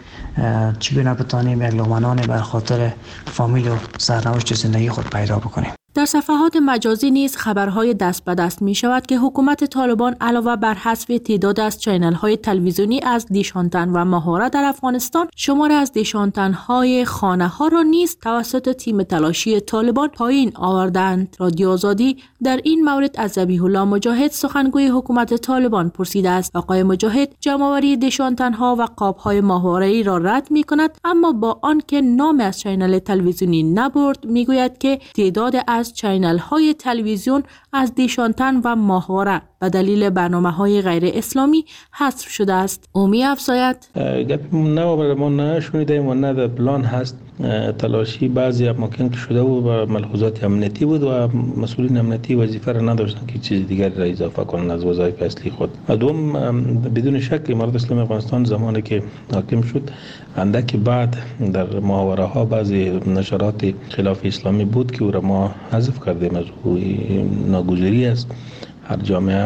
چگونه بتانیم یک لقمنان بر خاطر فامیل و سرنوشت زندگی خود پیدا بکنیم. در صفحات مجازی نیز خبرهای دست به دست می شود که حکومت طالبان علاوه بر حذف تعداد از چینل‌های تلویزیونی از دیشانتن و ماهواره در افغانستان، شماری از دیشانتن‌های خانه‌ها را نیز توسط تیم تلاشی طالبان پایین آوردند. رادیو آزادی در این مورد از ذبیح الله مجاهد سخنگوی حکومت طالبان پرسیده است. آقای مجاهد جمع‌آوری دیشانتن‌ها و قاب‌های ماهواره‌ای را رد می‌کند، اما با آنکه نام از چینل تلویزیونی نبرد می‌گوید که تعداد از چینل‌های تلویزیون از دیشانتن و ماهواره به دلیل برنامه‌های غیر اسلامی حذف شده است. او می‌افزاید گپ نه ما نشنیدیم و نه در پلان هست. تلاشی بعضی اماکن که شده بود و ملحوظات امنیتی بود و مسئولین امنیتی وظیفه را نداشتن که چیز دیگری را اضافه کنند از وظایف اصلی خود. و دوم بدون شک امارت اسلامی افغانستان زمانی که حاکم شد اندک بعد در محاوره ها بعضی نشرات خلاف اسلامی بود که او را ما حذف کردیم. از او ناگزیری است. هر جامعه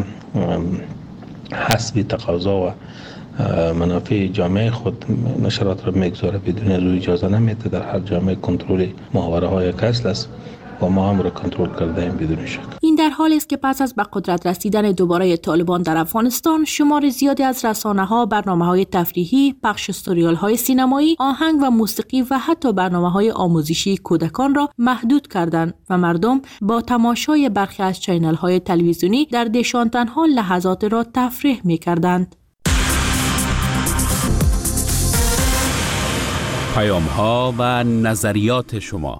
حسب تقاضا و منافع جامعه خود نشرات را میگذاره، بدون از او اجازه نمیده. در هر جامعه کنترل محاوره های اصل است و ما هم را کنترل کرده ایم بدون شک. این در حالی است که پس از به قدرت رسیدن دوباره طالبان در افغانستان، شمار زیادی از رسانه‌ها برنامه‌های تفریحی، پخش سریال‌های سینمایی، آهنگ و موسیقی و حتی برنامه‌های آموزشی کودکان را محدود کردند و مردم با تماشای برخی از چینل‌های تلویزیونی در دیشانتن‌ها لحظات را تفریح می‌کردند. پیام‌ها و نظریات شما.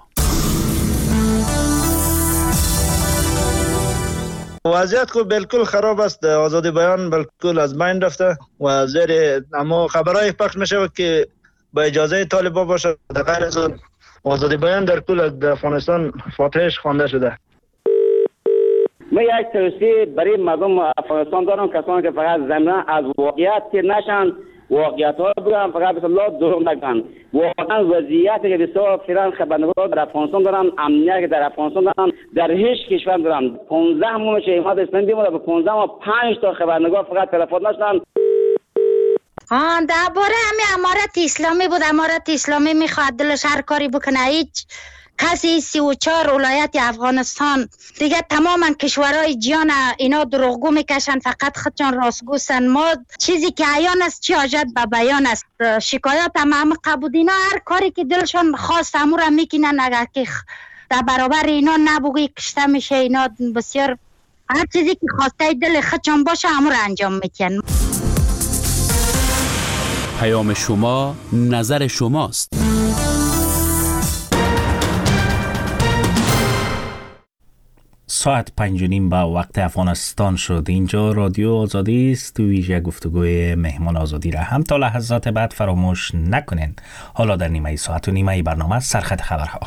وضعیت کو بالکل خراب است. آزادی بیان بالکل از بین رفته و زیر اما خبرهای پخش میشه که با اجازه طالبا باشه. در غیر از آزادی بیان در کل افغانستان فاتحش خوانده شده. من یک توصیه برای مردم افغانستان دارم، کسانی که فقط ضمن از واقعیت که نشن، واقعیت ها بگم، فقط بسم الله دروغ نگن. واقعا وضعیتی که بسیار فعلا خبرنگار در افغانستان دارن، امنیتی که در افغانستان دارن، در هیچ کشور دارن. 15 ماه میشه امارت اسلامی بیمونه، به 15 ماه 5 تا خبرنگار فقط تلفن نشدن. درباره همین امارت اسلامی بود. امارت اسلامی میخواد دلش هر کاری بکنه. هیچ کسی 34 ولایت افغانستان دیگه تماما کشورهای جهان اینا دروغگو میکشن، فقط خودشان راستگوستن. ما چیزی که عیان است چی حاجت به بیان است. شکایت هم قبول اینا هر کاری که دلشان خواست امور میکنن. اگر که در برابر اینا نبوگی کشته میشه. اینا بسیار هر چیزی که خواسته دل خودشان باشه همون رو انجام میتین. پیام شما نظر شماست. ساعت 5:30 به وقت افغانستان شد. اینجا رادیو آزادی است. ویژه گفتگوی مهمان آزادی را هم تا لحظات بعد فراموش نکنین. حالا در نیمه ساعت و نیمه برنامه سرخط خبرها.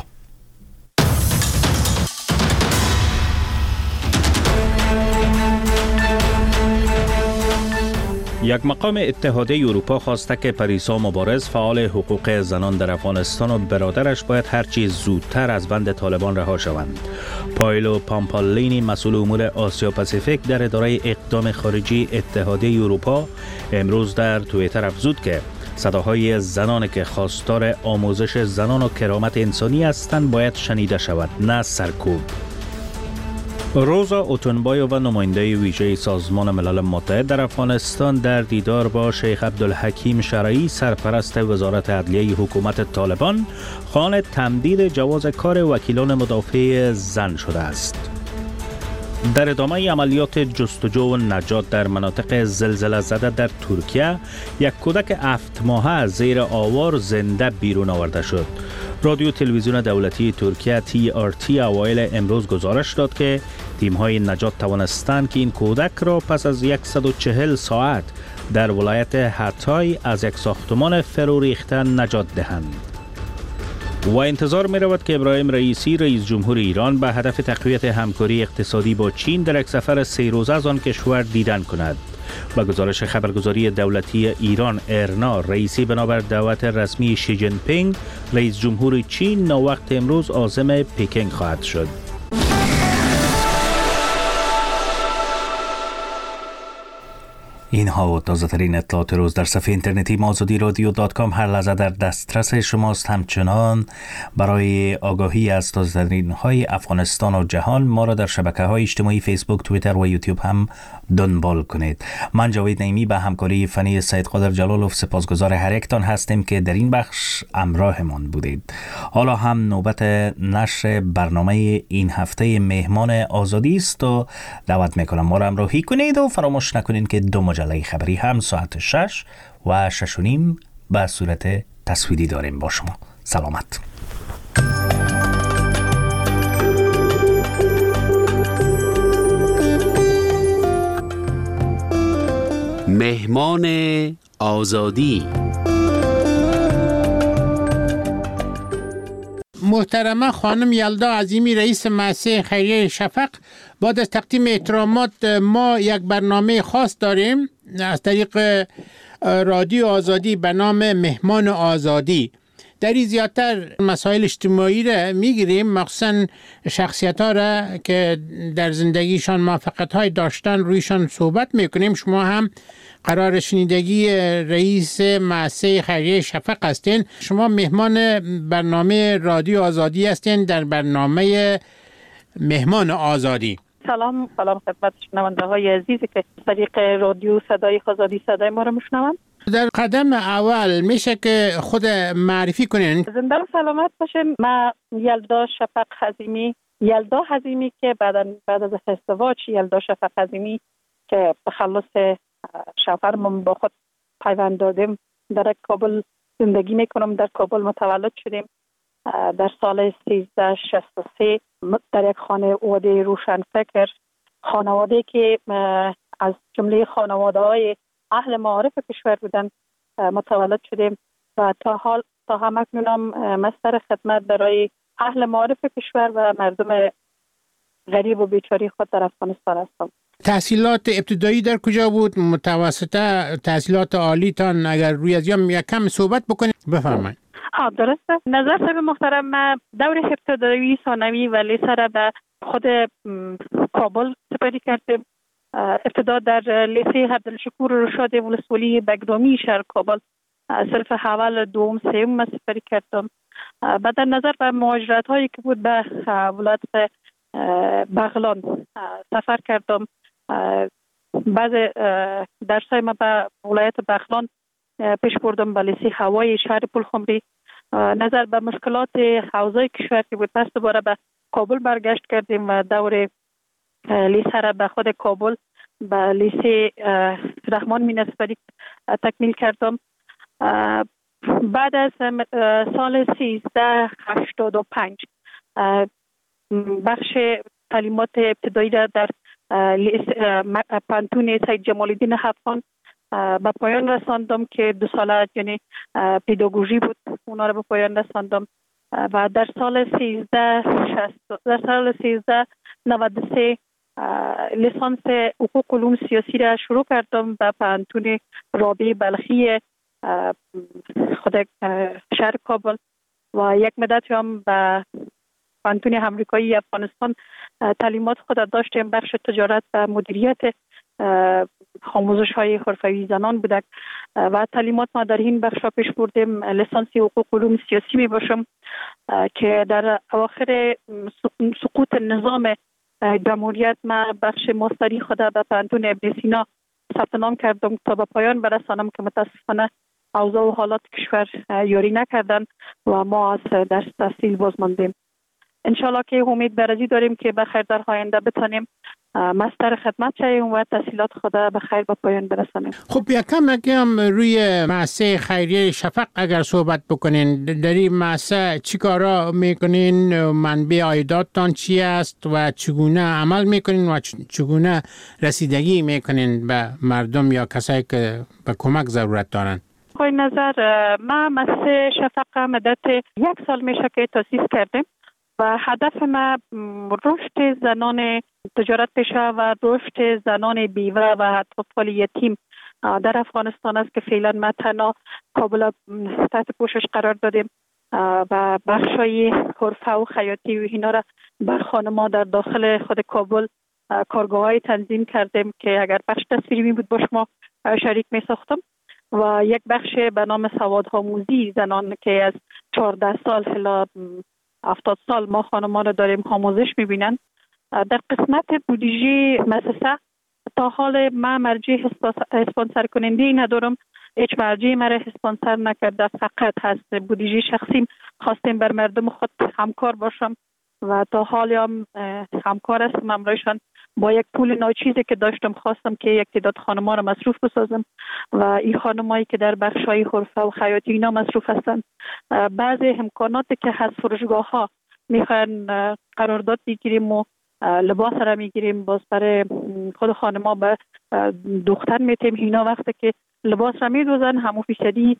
یک مقام اتحادیه اروپا خواسته که پریسا مبارز فعال حقوق زنان در افغانستان و برادرش باید هرچی زودتر از بند طالبان رها شوند. پایلو پامپالینی مسئول امور آسیا پاسیفیک در اداره اقدام خارجی اتحادیه اروپا امروز در توییتر افزود که صداهای زنانی که خواستار آموزش زنان و کرامت انسانی هستند باید شنیده شود، نه سرکوب. روزا اوتونبایووا نماینده ویژه سازمان ملل متحد در افغانستان در دیدار با شیخ عبدالحکیم شرعی سرپرست وزارت عدلیه حکومت طالبان خواهان تمدید جواز کار وکیلان مدافع زن شده است. در ادامه عملیات جستجو و نجات در مناطق زلزله زده در ترکیه یک کودک 7 ماهه از زیر آوار زنده بیرون آورده شد. رادیو تلویزیون دولتی ترکیه TRT اوایل امروز گزارش داد که تیم‌های نجات توانستند که این کودک را پس از 140 ساعت در ولایت هاتای از یک ساختمان فرو ریخته نجات دهند. و انتظار می رود که ابراهیم رئیسی رئیس جمهور ایران به هدف تقویت همکاری اقتصادی با چین در یک سفر 3 روزه از آن کشور دیدن کند. با گزارش خبرگزاری دولتی ایران ایرنا، رئیسی بنابر دعوت رسمی شی جین پینگ رئیس جمهور چین ناوقت امروز عازم پکینگ خواهد شد. اینها و تازه ترین اطلاعات روز در صفحه اینترنتی azadiradio.com هر لحظه در دسترس شماست. همچنان برای آگاهی از تازه ترین های افغانستان و جهان ما را در شبکه های اجتماعی فیسبوک، توییتر و یوتیوب هم دنبال کنید. من جاوید نعیمی به همکاری فنی سید قادر جلالوف سپاسگزار هر یکتان هستیم که در این بخش همراهمان بودید. حالا هم نوبت نشر برنامه این هفته مهمان آزادی است و دعوت میکنم ما را همراهی کنید و فراموش نکنید که 2 مجله خبری هم ساعت 6 و 6:30 به صورت تصویری داریم با شما. سلامت. مهمان آزادی. محترمه خانم یلدا عظیمی رئیس مؤسسه خیریه شفق، بعد از تقدیم احترامات ما یک برنامه خاص داریم از طریق رادیو آزادی به نام مهمان آزادی. در این زیادتر مسائل اجتماعی را میگیریم، مخصوصا شخصیت ها را که در زندگیشان موفقیت های داشتن رویشان صحبت میکنیم. شما هم قرار شنیدگی رئیس مؤسسه خیریه شفق هستین. شما مهمان برنامه رادیو آزادی هستین در برنامه مهمان آزادی. سلام خدمت شنونده های عزیزی که طریق رادیو صدای آزادی صدای ما رو میشنوند. در قدم اول میشه که خود معرفی کنین. زنده و سلامت باشین. من یلدا شفق حزیمی که بعد از ازدواج یلدا شفق حزیمی که به خلاص شوهرم با خود پیوند دادیم در کابل زندگی میکنم. در کابل متولد شدیم در سال 1363 در یک خانواده روشنفکر، خانواده که از جمله خانواده های اهل معارف کشور بودن متولد شدیم و تا همکنون مستر خدمت برای اهل معارف کشور و مردم غریب و بیچاره خود در افغانستان هستم. تحصیلات ابتدایی در کجا بود؟ متوسطه، تحصیلات عالی تان اگر روی از یک کم صحبت بکنید بفرمایید. درسته. نظر صاحب محترم، من دور ابتدایی، ثانوی و لیسه را به خود کابل سپری کردم. ابتدا در لیسه عبدالشکور رشاد ولسوالی بگرامی شهر کابل صرف اول، دوم، سوم سپری کردم. بعد در نظر به مهاجرت هایی که بود به ولایت بغلان سفر کردم. بعض درسای ما به ولایت بغلان پیش بردم به لیسه هوایی شهر پلخمری. نظر به مشکلات حوزه کشور که بود پس دوباره به کابل برگشت کردیم و دور لیسه را به خود کابل به لیسه رحمان مینسپری تکمیل کردم. بعد از سال 1385 بخش تعلیمات ابتدایی را در پانتون سید جمال الدین افغان به پایان رساندم که 2 ساله یعنی پداگوژی بود، اونا را به پایان رساندم و در سال 1393 لیسانس حقوق علوم سیاسی را شروع کردم به پانتون رابعه بلخی خود شهر کابل و یک مدت هم به پانتون امریکایی افغانستان تعلیمات خود داشتیم. بخش تجارت و مدیریت آموزش های حرفه‌ای زنان بودک و تعلیمات ما در این بخش پیش بردیم. لیسانس حقوق علوم سیاسی می باشم که در اواخر سقوط نظام جمهوریت ما بخش ماستری خود به پانتون ابن سینا ثبت نام کردم تا به پایان برسانم که متاسفانه اوضاع و حالات کشور یاری نکردن و ما از درس تحصیل باز ماندیم. انشالله که امید برازی داریم که بخیر در آینده بتانیم مستر خدمت شویم و تحصیلات خود بخیر به پایان برسانیم. خب یکم روی مؤسسه خیریه شفق اگر صحبت بکنین، در این مؤسسه چی کارا میکنین؟ منبع عایداتتان چی است و چگونه عمل میکنین و چگونه رسیدگی میکنین به مردم یا کسایی که به کمک ضرورت دارن؟ خواهی نظر ما مؤسسه شفق مدت 1 سال میشه که تأسیس کردیم و هدف ما رشد زنان تجارت پیشه و رشد زنان بیوه و اطفال یتیم در افغانستان است که فعلا ما تنها کابل تحت پوشش قرار دادیم و بخشای حرفه و خیاطی و اینا را بر خانم‌ها در داخل خود کابل کارگاه‌های تنظیم کردیم که اگر بخش تصویری بود با شما شریک می ساختم و یک بخش به نام سوادآموزی زنان که از 14 سال الی 70 سال ما خانمان رو داریم آموزش میبینن. در قسمت بودجه مؤسسه تا حال ما مرجع اسپانسر کننده ندارم، هیچ مرجع مرا اسپانسر نکرده، فقط هست بودجه شخصیم خواستیم بر مردم خود همکار باشم و تا حال هم همکار هستم همراهشان. با یک پول ناچیزی که داشتم خواستم که یک تعداد خانم‌ها را مصروف بسازم و این خانمایی که در بخش‌های حرفه و خیاطی اینا مصروف هستند بعضی امکاناتی که از فروشگاه‌ها میخواین قرارداد بگیریم و لباس را میگیریم باز برای خود خانم‌ها به دختر میتیم اینا وقتی که لباس را میدوزن همون فیصدی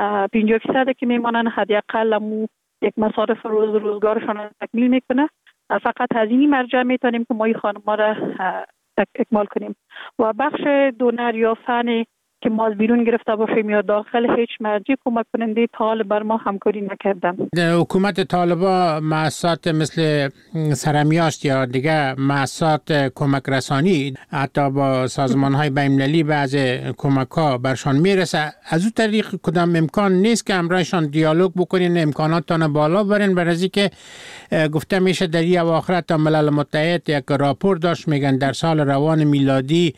50% که میمانن حداقل همون یک مصارف روزگارشان را تکمیل میکنه. فقط از این مرجع میتونیم که ما این خانم‌ها را اکمال کنیم و بخش دونر یا فنی که ما از بیرون گرفته باشیم یا داخل هیچ مرجع کمک کننده تا حال بر ما همکاری نکردن. حکومت طالبان مؤسسات مثل سرمیاشت یا دیگه مؤسسات کمک رسانی حتی با سازمان‌های بین‌المللی بعض کمک‌ها برشان میرسه، از اون طریق کدام امکان نیست که همراهشان دیالوگ بکنین، امکاناتتان بالا برین؟ برای که گفته میشه در این اواخر تا ملل متحد یک راپور داشت میگن در سال روان میلادی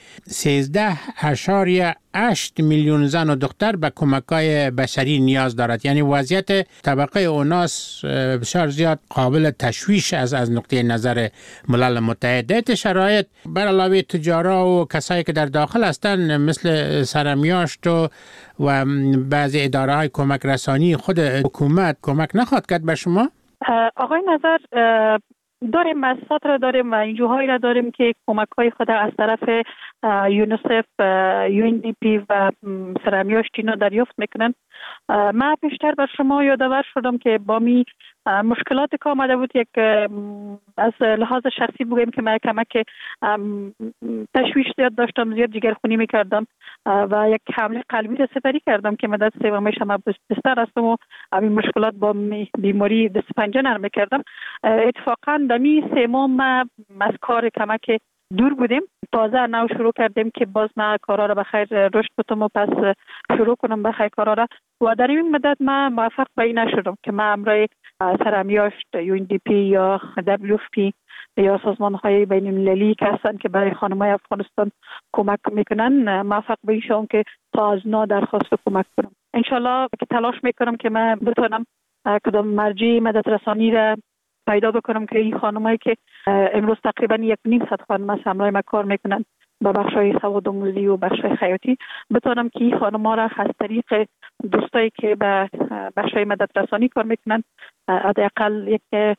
13.8 میلیون زن و دختر به کمک‌های بشری نیاز دارد. یعنی وضعیت طبقه اوناس بسیار زیاد قابل تشویش از نقطه نظر ملل متحد. شرایط بر علاوه تجارا و کسایی که در داخل هستند مثل سرمیاشت و بعضی اداره‌های کمک رسانی خود حکومت کمک نخواهد کرد به شما؟ آقای نظر داریم، مؤسسات را داریم و انجوهایی را داریم که کمک‌های خود از طرف یونیسف، UNDP و سرمیاشت اینا دریافت میکنن. من پیشتر بر شما یادآور شدم که با می مشکلاتی که آمده بود، یک از لحاظ شخصی بگیم که من کمک تشویش زیاد داشتم، زیاد جگرخونی میکردم و یک حمله قلبی را سپری کردم که مدت سومش هم بستر هستم و این مشکلات با بیماری دست پنجه نرم میکردم. اتفاقا دمی سوم ما از کار کمک دور بودیم، تازه نو شروع کردیم که باز ما کارا را بخیر رشد بتم و پس شروع کنم بخیر کارا را و در این مدت ما موفق به این نشدم که ما امرای سرمیاشت، UNDP یا WFP یا سازمان‌های بین‌المللی که هستن که برای خانم‌های افغانستان کمک میکنن موفق به این شدم که تا از نا درخواست کمک کنم. انشالله که تلاش میکنم که من بتونم کدام مرجع مدد رسانی را پیدا بکنم که این خانمایی که امروز تقریبا 1.5 خانم از همراه ما کار میکنن با بخشای سوادآموزی و بخشای خیاطی، بتونم که این خانم‌ها را از طریق دوستایی که به بخشای مدد رسانی کار میکنن حداقل یک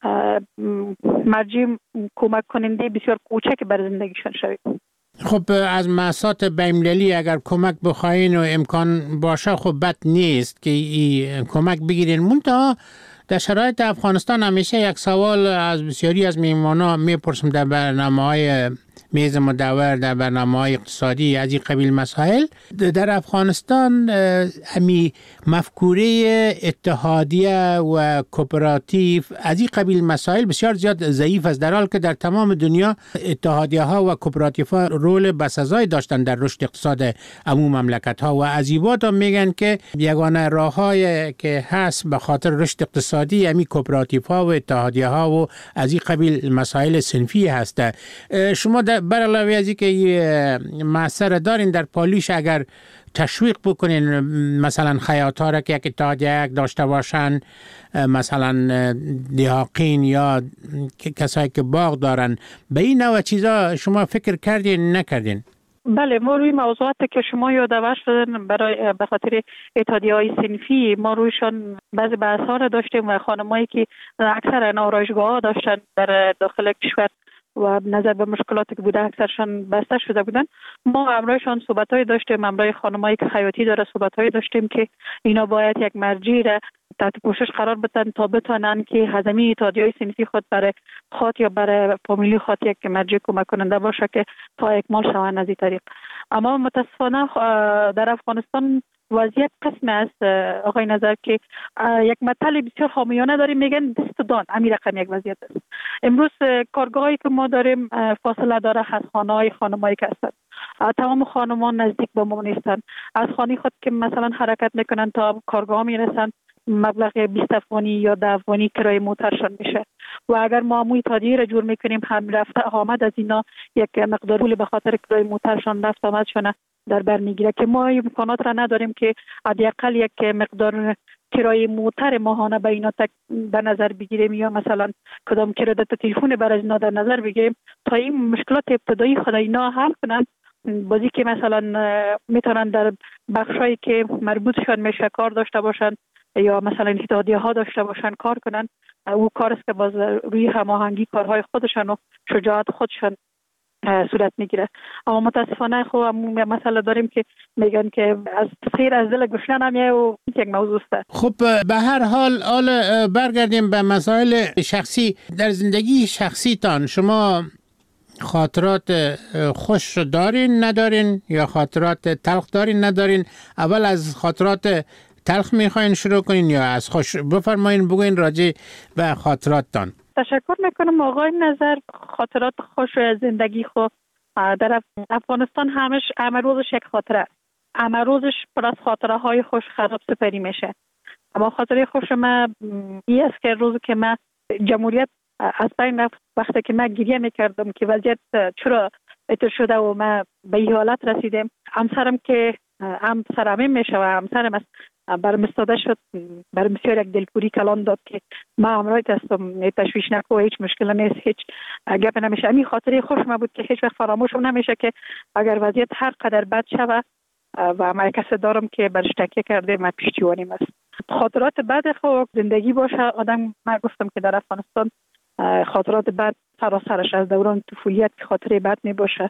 مرجع کمک کننده بسیار کوچک بر زندگیشون شوید. خب از مؤسسات بین‌المللی اگر کمک بخواین و امکان باشه خب بد نیست که این کمک بگیرین. منتها در شرایط افغانستان همیشه یک سوال از بسیاری از میهمانا میپرسم در برنامه‌های میز مدور، در برنامه‌های اقتصادی از این قبیل مسائل. در افغانستان امی مفکوره اتحادیه و کوپراتیو از این قبیل مسائل بسیار زیاد ضعیف است، در حالی که در تمام دنیا اتحادیه ها و کوپراتیو ها رول بسزای داشتن در رشد اقتصاد عموم مملکت ها و از ایوات هم میگن که یگانه راه‌های که هست به خاطر رشد اقتصادی امی کوپراتیو ها و اتحادیه ها و از این قبیل مسائل صنفی هست. شما بر علاوه از اینکه معصر دارین در پالیش اگر تشویق بکنین مثلا خیاط‌ها را که یک اتحادیه داشته باشن، مثلا دیهاقین یا کسایی که باغ دارن، به این نوع چیزا شما فکر کردین نکردین؟ بله، ما روی موضوعات که شما یادآور شدن برای به خاطر اتحادیه‌های صنفی ما رویشان بعضی بحث‌ها را داشتیم و خانمایی که اکثر آرایشگاه‌ها داشتن در داخل کشور و نظر به مشکلاتی که بوده اکثرشان بسته شده بودن، ما همراهشان صحبت‌های داشتیم، همراه خانمایی که خیاطی داره صحبت‌های داشتیم که اینا باید یک مرجع را تحت پوشش قرار بدن تا بتونن که هضمی اتحادیه‌های صنفی خود برای خود یا برای فامیلی خود یک مرجع کمک کننده باشه که تا اکمال شوند از این طریق. اما متاسفانه در افغانستان وضعیت قسم است آقای نظر که یک مطلب بسیار حامیانه داریم، میگن دست دان، همین رقم یک وضعیت است. امروز کارگاهایی که ما داریم فاصله داره از خانه‌های خانمایی که هستند. تمام خانمان نزدیک به ما نیستن. از خانه خود که مثلا حرکت میکنن تا کارگاه میرسن مبلغ 20 افغانی یا 10 افغانی کرایه موترشان میشه و اگر ما عموی تادیه را جور میکنیم هم رفته آمد از اینا یک مقدار پول به خاطر کرایه موترشان رفت آمدشان در بر میگیره که ما امکانات را نداریم که حداقل یک مقدار کرایه موتر ماهانه به اینا به نظر بگیریم یا مثلا کدام کردت تلفن برای اینا در نظر بگیریم تا این مشکلات ابتدایی خود اینا حل کنن. بازی که مثلا میتونن در بخشایی که مربوطشان میشه کار داشته باشن یا مثلا اتحادیه ها داشته باشن کار کنن، او کار است که باز روی هماهنگی کارهای خودشان و شجاعت خودشان صورت میگیره. اما متاسفانه خب مسئله داریم که میگن که از خیر از دل گشنه نمیه و یک موضوع است. خب به هر حال برگردیم به مسائل شخصی. در زندگی شخصی تان شما خاطرات خوش دارین ندارین یا خاطرات تلخ دارین ندارین؟ اول از خاطرات تلخ میخواین شروع کنین یا از خوش؟ بفرمایین بگوین راجع به خاطراتتان. تشکر میکنم آقای نظر. خاطرات خوش از زندگی خود در افغانستان همه روزش یک خاطره است. همه روزش پر از خاطره های خوش خراب سپری میشه. اما خاطره خوش من این است که روزی که من جمهوریت از بین رفت، وقتی که من گریه میکردم که وضعیت چرا بهتر شده و من به این حالت رسیدم، همسرم که همسرم میشه و همسرم است برم استاده شد، برم بسیار یک دلپوری کلان داد که ما همراهت هستم، تشویش نکو، هیچ مشکل نیست، هیچ گپ نمیشه. این خاطره خوش ما بود که هیچ وقت فراموش نمیشه که اگر وضعیت هر قدر بد شوه و من کسی دارم که برش تکیه کرده من پشتیبانیم است. خاطرات بد خود زندگی باشه آدم، من گفتم که در افغانستان خاطرات بد سراسرش از دوران طفولیت که خاطره بد می باشه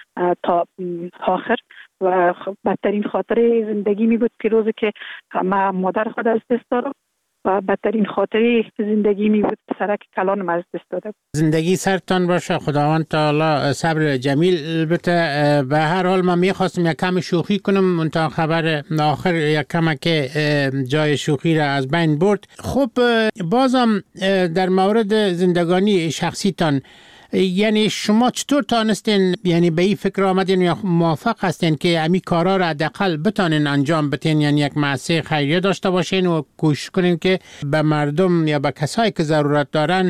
تا آخر و بدترین خاطره زندگی می بود که روزی که من مادر خود از دست دارم و بدترین خاطره زندگی می بود سرک کلانم از دست دادم. زندگی سرتان باشه، خداوند تعالی صبر جمیل بده. به هر حال من میخواستم یک کم شوخی کنم تا خبر آخر یک کم که جای شوخی را از بین برد. خب بازم در مورد زندگانی شخصیتان، یعنی شما چطور تانستین یعنی به این فکر آمدین یا موافق هستین که امی کارا را حداقل بتانین انجام بدین، یعنی یک مؤسسه خیریه داشته باشین و کوشش کنین که به مردم یا به کسایی که ضرورت دارن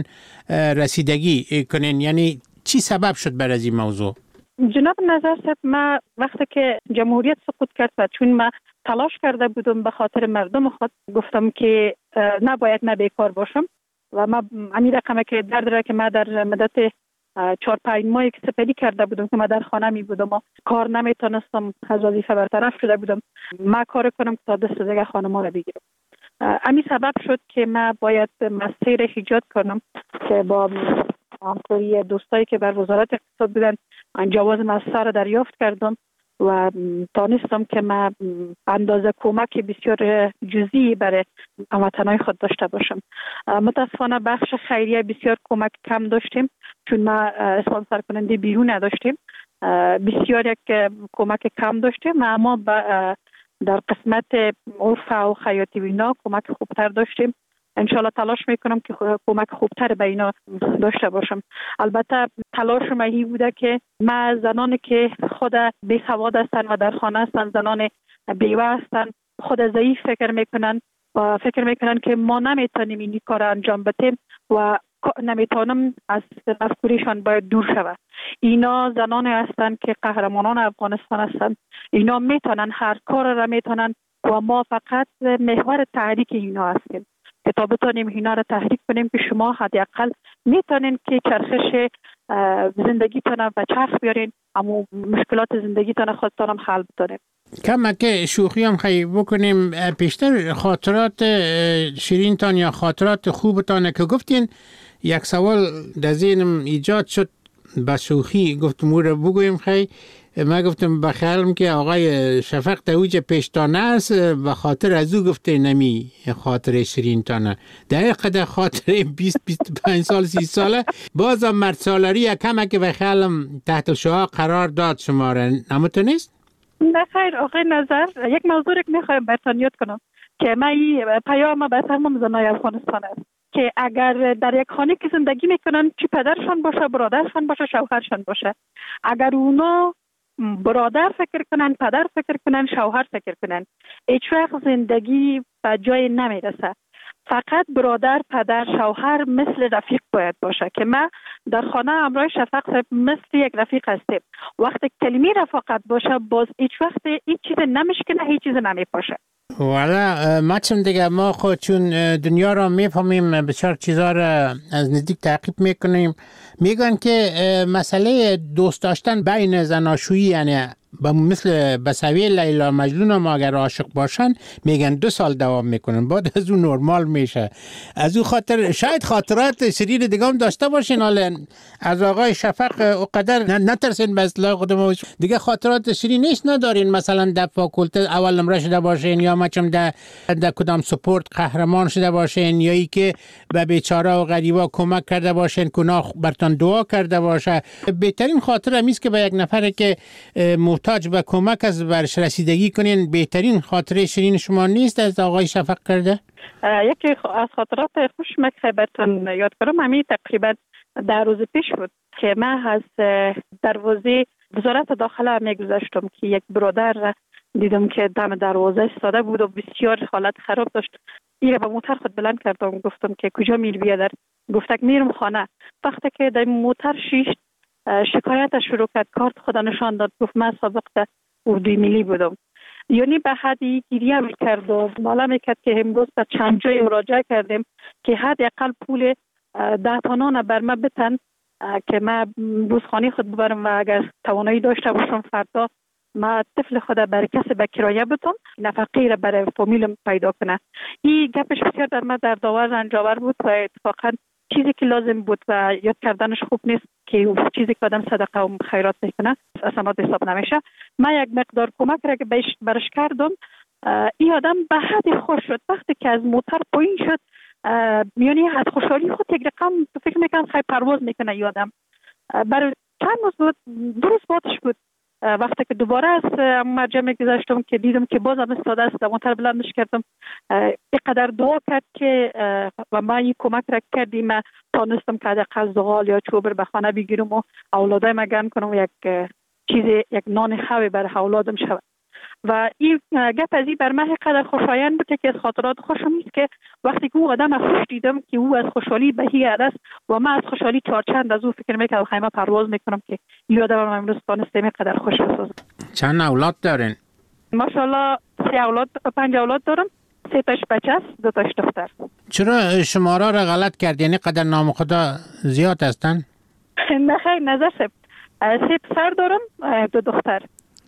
رسیدگی کنین؟ یعنی چی سبب شد برای این موضوع؟ جناب نظر صاحب، ما وقتی که جمهوریت سقوط کرد و چون ما تلاش کرده بودم به خاطر مردم خود، گفتم که نباید من بیکار باشم و ما همین رقمه که درد را که ما در مدت 4-5 ماهی که سپری کرده بودم که ما در خانه می بودم و کار نمیتونستم، از وظیفه برطرف شده بودم، ما کار کنم که تا دست دیگه خانم را بگیرم. همین سبب شد که ما باید مسیر ایجاد کنم که با همکاری دوستایی که بر وزارت اقتصاد بودن جواز مسیر را دریافت کردم و دانستم که ما اندازه کمک بسیار جزئی برای هموطنان خود داشته باشم. متاسفانه بخش خیریه بسیار کمک کم داشتیم چون ما اسپانسر کننده بیرون نداشتیم، بسیار یک کمک کم داشتیم، اما در قسمت عرف و خیاطی و اینا کمک خوبتر داشتیم. انشالله تلاش میکنم که کمک خوبتر به اینا داشته باشم. البته تلاش مهی بوده که ما زنانی که خود بی سواد هستن و در خانه هستن، زنان بیوه هستن، خود ضعیف فکر میکنن و فکر میکنن که ما نمیتونیم این کار انجام بدیم و نمیتونم از مفکوریشان باید دور شود. اینا زنانی هستن که قهرمانان افغانستان هستن، اینا میتونن هر کار را میتونن و ما فقط محور تحریک اینا هستیم که تا بتونیم اینا را تحریک کنیم که شما حداقل میتونین که چرخش زندگیتون به چرخ بیارین، اما مشکلات زندگیتون خودتون حل بتونیم. کم که شوخی هم خیلی بکنیم، پیشتر خاطرات شیرینتان یا خاطرات خوبتان که گفتین، یک سوال در ذهنم ایجاد شد با شوخی، گفتم او رو بگویم. خیلی ما گفتم بخیالم که آقای شفق تویج پیشتانه است و خاطر از او گفته نمی خاطر شیرینتانه، در قدر خاطر 20-25 سال 30 ساله بازم مرد سالاری یکمه که بخیالم تحت الشعاع قرار داد شما را، نموتو نیست؟ نه خیر آقای نظر، یک موضوع که میخوایم برتان یاد کنم که من این پیام به تمام زنای افغانستان است که اگر در یک خانه که زندگی میکنن، چی پدرشان باشه، برادرشان باشه، شوهرشان باشه، اگر اونا برادر فکر کنن، پدر فکر کنن، شوهر فکر کنن، هیچ وقت زندگی به جای نمیرسه. فقط برادر، پدر، شوهر مثل رفیق باید باشه که ما در خانه همراه شفق مثل یک رفیق هستیم. وقتی کلمه رفاقت باشه باز هیچ وقت هیچ چیز نمیشکنه، هیچ چیز نمیپاشه. والا ما چون دیگه ما خود چون دنیا را میفهمیم، بسیار چیزا را از نزدیک تعقیب میکنیم. میگن که مسئله دوست داشتن بین زناشویی، یعنی مثل بسوی لیلا مجنون ما اگر عاشق باشن میگن 2 سال دوام میکنن، بعد از اون نرمال میشه. از اون خاطر شاید خاطرات شریر دیگه هم داشته باشین، حالا از آقای شفق اقدر نترسین به اصلاح خودمون دیگه خاطرات شریر نیست ندارین، مثلا در فاکولته اول نمره شده باشین یا مچم در کدام سپورت قهرمان شده باشین، یا ای که به بیچاره و غریبا کمک کرده باشین، گناه برتان دعا کرده باشه. بهترین خاطر همیست که به یک نفر که محتاج به کمک از برش رسیدگی کنین، بهترین خاطره شیرین شما نیست از آقای شفق کرده؟ یکی از خاطرات خوش که براتون یاد کنم، همین تقریبا 10 روز پیش بود که من از دروازه وزارت داخله میگذشتم که یک برادر دیدم که دم دروازه ایستاده بود و بسیار حالت خراب داشت. این با موتر خود بلند کردم، گفتم که کجا میری بیادر؟ گفت که میرم خانه. وقتی که در موتر شیشت شکایت شروع کرد، کارت خدا نشان داد، گفت من سابق در اردوی ملی بودم. یعنی به حدی گریه میکرد و مالا میکرد که امروز به چند جای مراجعه کردیم که حداقل پول 10 تانان بر ما بتن که ما روزخانه خود ببرم و اگر توانایی داشته باشم فردا ما طفل خود برای کسی به کرایه بتم، نفقه را برای فامیلم پیدا کنه. این گپش بسیار در من در داور رنجاور بود و اتفاقا چیزی که لازم بود و یاد کردنش خوب نیست که چیزی که آدم صدقه و خیرات میکنه اصلا حساب نمیشه. من یک مقدار کمک را که برش کردم، این آدم به حد خوش شد. وقتی که از موتر پایین شد، یعنی از خوشحالی خود یک رقم فکر میکنم خیلی پرواز میکنه این آدم. برای چند روز بود، 2 روز بعدش بود، وقتی که دوباره از مرجع میگذشتم که دیدم که باز هم استاده است، موتر بلندش کردم، اینقدر دعا کرد که و من این کمک را کردیم، من تانستم که حداقل زغال یا چوبر به خانه بگیرم و اولادایم گرم کنم و یک نان خوی برای اولادم شود. و این گپ از این بر من اینقدر خوشایند بود که از خاطرات خوشم نیست که وقتی که او آدم خوش دیدم که او از خوشحالی به هی است و من از خوشحالی چند از او فکر میکنم خیمه پرواز میکنم که این آدم من امروز تانستم اینقدر خوش بسازم. چند اولاد دارین؟ ماشاءالله 5 اولاد دارم. 3 تاش بچه است، 2 تاش دختر. چرا شماره را غلط کرد؟ یعنی قدر نام خدا زیاد هستن؟ نه خیر نظر سب 3 پسر دارم 2 دختر.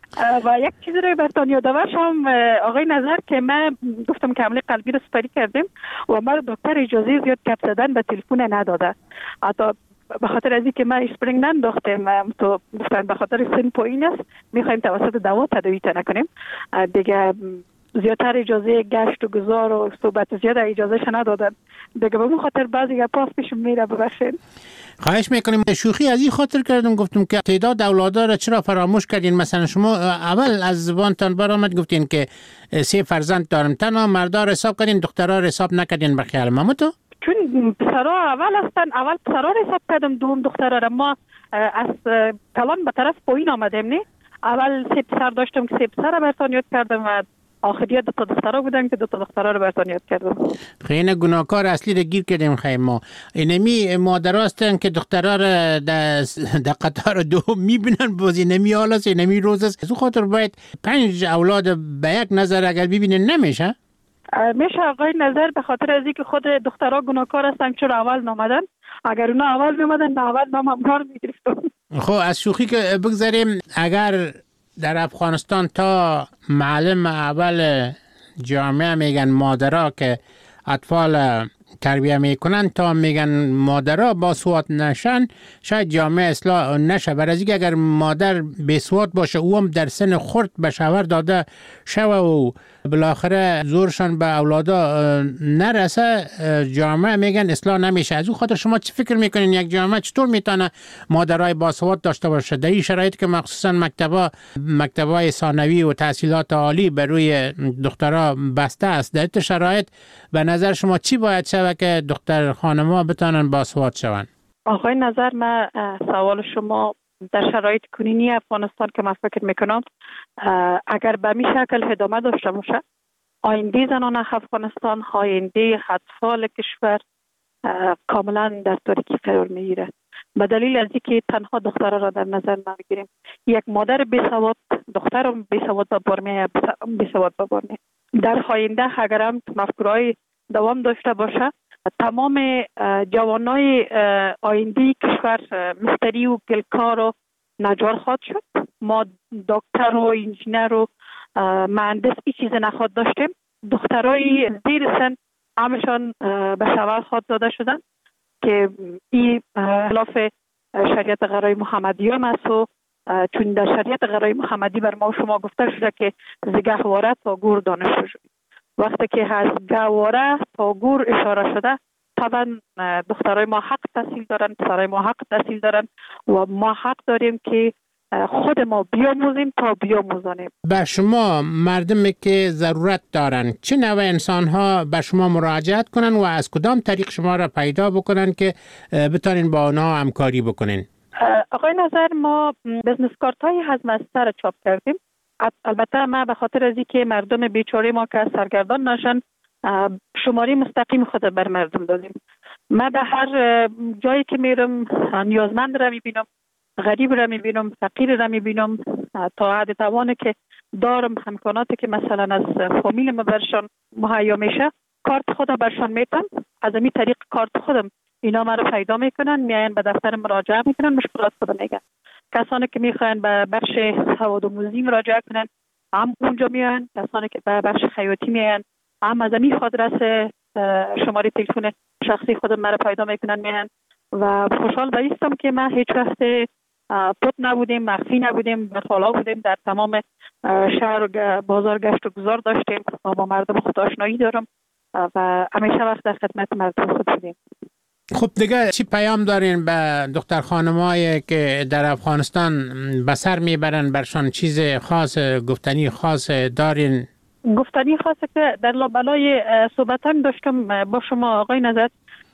و یک چیزی رو براتون یادآور شم آقای نظر که من گفتم که حمله قلبی رو سپری کردیم و ما دکتر اجازه زیاد گپ زدن به تلفن نداده. حتی به خاطر از اینکه ما اسپرینگ ننداختیم تو گفتن به خاطر سن پایین است میخوایم توسط دوا تداوی نکنیم دیگه. زیادتر اجازه گشت و گذار و صحبت زیاد اجازهش ندادن دیگه. به اون خاطر بعضی گپاس پیش میره. ببخشید. خواهش میکنیم. شوخی از این خاطر کردم گفتم که تعداد اولادا را چرا فراموش کردین؟ مثلا شما اول از زبانتان برآمد گفتین که 3 فرزند دارم، تنها مردا را حساب کردین، دخترها را حساب نکردین. به خیال ما تو چون پسرها اول هستن، اول پسرها را حساب کردم، دوم دخترها را. ما از کلان به طرف پایین آمدیم نه. اول 3 پسر داشتم که 3 پسر را براتون یاد کردم و آخریت 2 تا دخترها بودن که 2 تا دخترها رو براتون یاد کردم. خیلی گناهکار اصلی رو گیر کردیم. خیلی ما اینمی مادرها هستن که دخترها رو در قطار دوم میبینن بازی نمی حالا سی نمی روز است. از اون خاطر باید 5 اولاد به یک نظر اگر ببینن نمیشه؟ میشه آقای نظر، به خاطر از اینکه خود دخترها گناهکار هستن چرا اول نامدن. اگر اونا اول میمدن به اول نام هم کار میگرفتم. خب از شوخی که بگذاریم، اگر در افغانستان تا معلم اول جامعه میگن مادرها که اطفال تربیه میکنن تا میگن مادرها با سواد نشن، شاید جامعه اصلاح نشه. برای اینکه اگر مادر بسواد باشه او هم در سن خرد به شوهر داده شوه و بالاخره زورشان به اولادا نرسه، جامعه میگن اصلاح نمیشه. از اون خاطر شما چی فکر میکنین یک جامعه چطور میتونه مادرای باسواد داشته باشه در این شرایط که مخصوصا مکتبای ثانوی و تحصیلات عالی بر روی دخترها بسته است؟ در این شرایط به نظر شما چی باید شود که دختر خانم‌ها بتونن باسواد شون؟ آقای نظر، من سوال شما در شرایط کنونی افغانستان که من فکر میکنم اگر به می شکل ادامه داشته باشه، آینده زنان افغانستان، آینده اطفال کشور کاملا در تاریکی فرار میگیره. به دلیل از اینکه تنها دخترها را در نظر نمیگیریم. یک مادر بیسواد دختر بیسواد به بار میآید، بیسواد به بار میآید. در آینده اگر هم مفکورهای دوام داشته باشه، تمام جوانای آینده کشور مستری و گلکار و نجار خواهد شد. ما دکتر و انجینر و مهندس این چیز نخواهد داشتیم. دخترای زیر سن همشان به شوهر خواهد داده شدن که این خلاف شریعت غرای محمدی هم است و چون در شریعت غرای محمدی بر ما و شما گفته شده که ز گهواره تا گور دانشجو شدید. وقتی که از گهواره تا گور اشاره شده، طبعا دخترای ما حق تحصیل دارن، پسرای ما حق تحصیل دارن و ما حق داریم که خود ما بیاموزیم تا بیاموزانیم. به شما مردمی که ضرورت دارن چه نوع انسان ها به شما مراجعت کنن و از کدام طریق شما را پیدا بکنن که بتونین با آنها همکاری بکنین؟ آقای نظر، ما بزنس کارت های حزم از سر چاپ کردیم. البته ما به خاطر از اینکه مردم بیچاره ما که سرگردان نشن شماره مستقیم خود بر مردم دادیم. من در هر جایی که میرم نیازمند را میبینم، غریب را میبینم، فقیر را میبینم، تا حد توانه که دارم امکاناتی که مثلا از فامیل ما برشان مهیا میشه کارت خودم برشان میتم. از این طریق کارت خودم اینا ما رو پیدا میکنن، میاین به دفتر مراجعه میکنن، مشکلات خودم میگن. کسانی که میخواین به بخش سوادآموزی مراجعه کنن هم اونجا میان، کسانی که به بخش خیاطی میان هم از این آدرس شماره تلفن شخصی خودم مرا پیدا میکنن میان. و خوشحال بایستم که ما هیچ وقت پت نبودیم، مخفی نبودیم، برخالا بودیم، در تمام شهر و بازار گشت و گذار داشتیم و با مردم خود آشنایی دارم و همیشه وقت در خدمت مردم خود بودیم. خب دیگه چی پیام دارین به دختر خانمایی که در افغانستان به سر میبرن؟ برشان چیز خاص گفتنی خاص دارین؟ گفتنی خاصه که در لابلای صحبتان داشتم با شما آقای نظر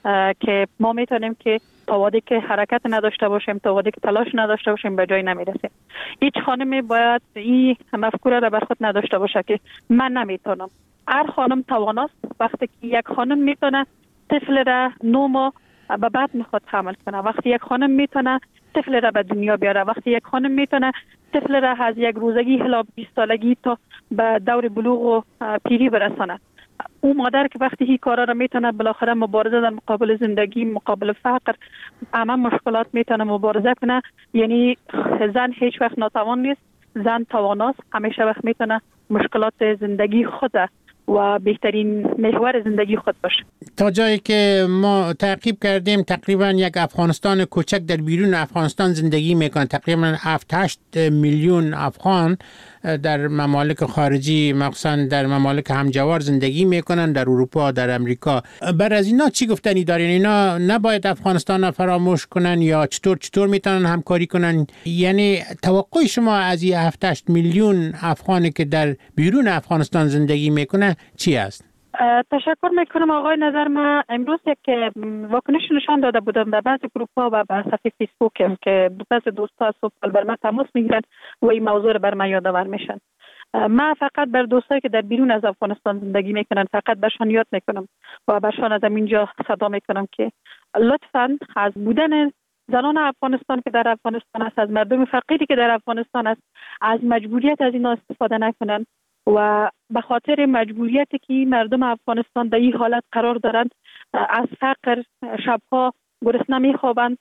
که ما میتونیم که تا وقتی که حرکت نداشته باشیم، تا وقتی که تلاش نداشته باشیم به جای نمیرسیم. هیچ خانمی باید این مفکوره را بر خود نداشته باشه که من نمیتونم. هر خانم تواناست. وقتی که یک خانم میتونه طفل را 9 ماه به بعد میخواد حمل کنه، وقتی یک خانم میتونه طفل را به دنیا بیاره، وقتی یک خانم میتونه طفل را از یک روزگی الی 20 سالگی تا به دور بلوغ و پیری برسانه، او مادر که وقتی هی کارا را میتونه بالاخره مبارزه در مقابل زندگی، مقابل فقر، همه مشکلات میتونه مبارزه کنه. یعنی زن هیچ وقت ناتوان نیست، زن تواناست، همیشه وقت میتونه مشکلات زندگی خود و بهترین محور زندگی خود باشه. تا جایی که ما تعقیب کردیم تقریبا یک افغانستان کوچک در بیرون افغانستان زندگی میکنه. تقریبا 7-8 میلیون افغان در ممالک خارجی، مخصوصا در ممالک همجوار زندگی میکنن، در اروپا، در امریکا. بر از اینا چی گفتنی دارین؟ اینا نباید افغانستان را فراموش کنن یا چطور میتونن همکاری کنن؟ یعنی توقع شما از این 7-8 میلیون افغانی که در بیرون افغانستان زندگی میکنه چی است؟ تشکر میکنم آقای نظر. من امروز یک واکنش نشان داده بودم در بعض گروپ ها و به صفحه فیسبوک که بعض دوستا صبح بر من تماس میگیرن و این موضوع رو بر من یادآور میشن. من فقط بر دوستایی که در بیرون از افغانستان زندگی میکنن فقط برشان یاد میکنم و برشان از اینجا صدا میکنم که لطفاً از بودن زنان افغانستان که در افغانستان است، از مردم فقیری که در افغانستان است، از مجبوریت از اینا استفاده نکنن و به خاطر مجبوریتی که مردم افغانستان در این حالت قرار دارند، از فقر شبها گرسنه میخوابند،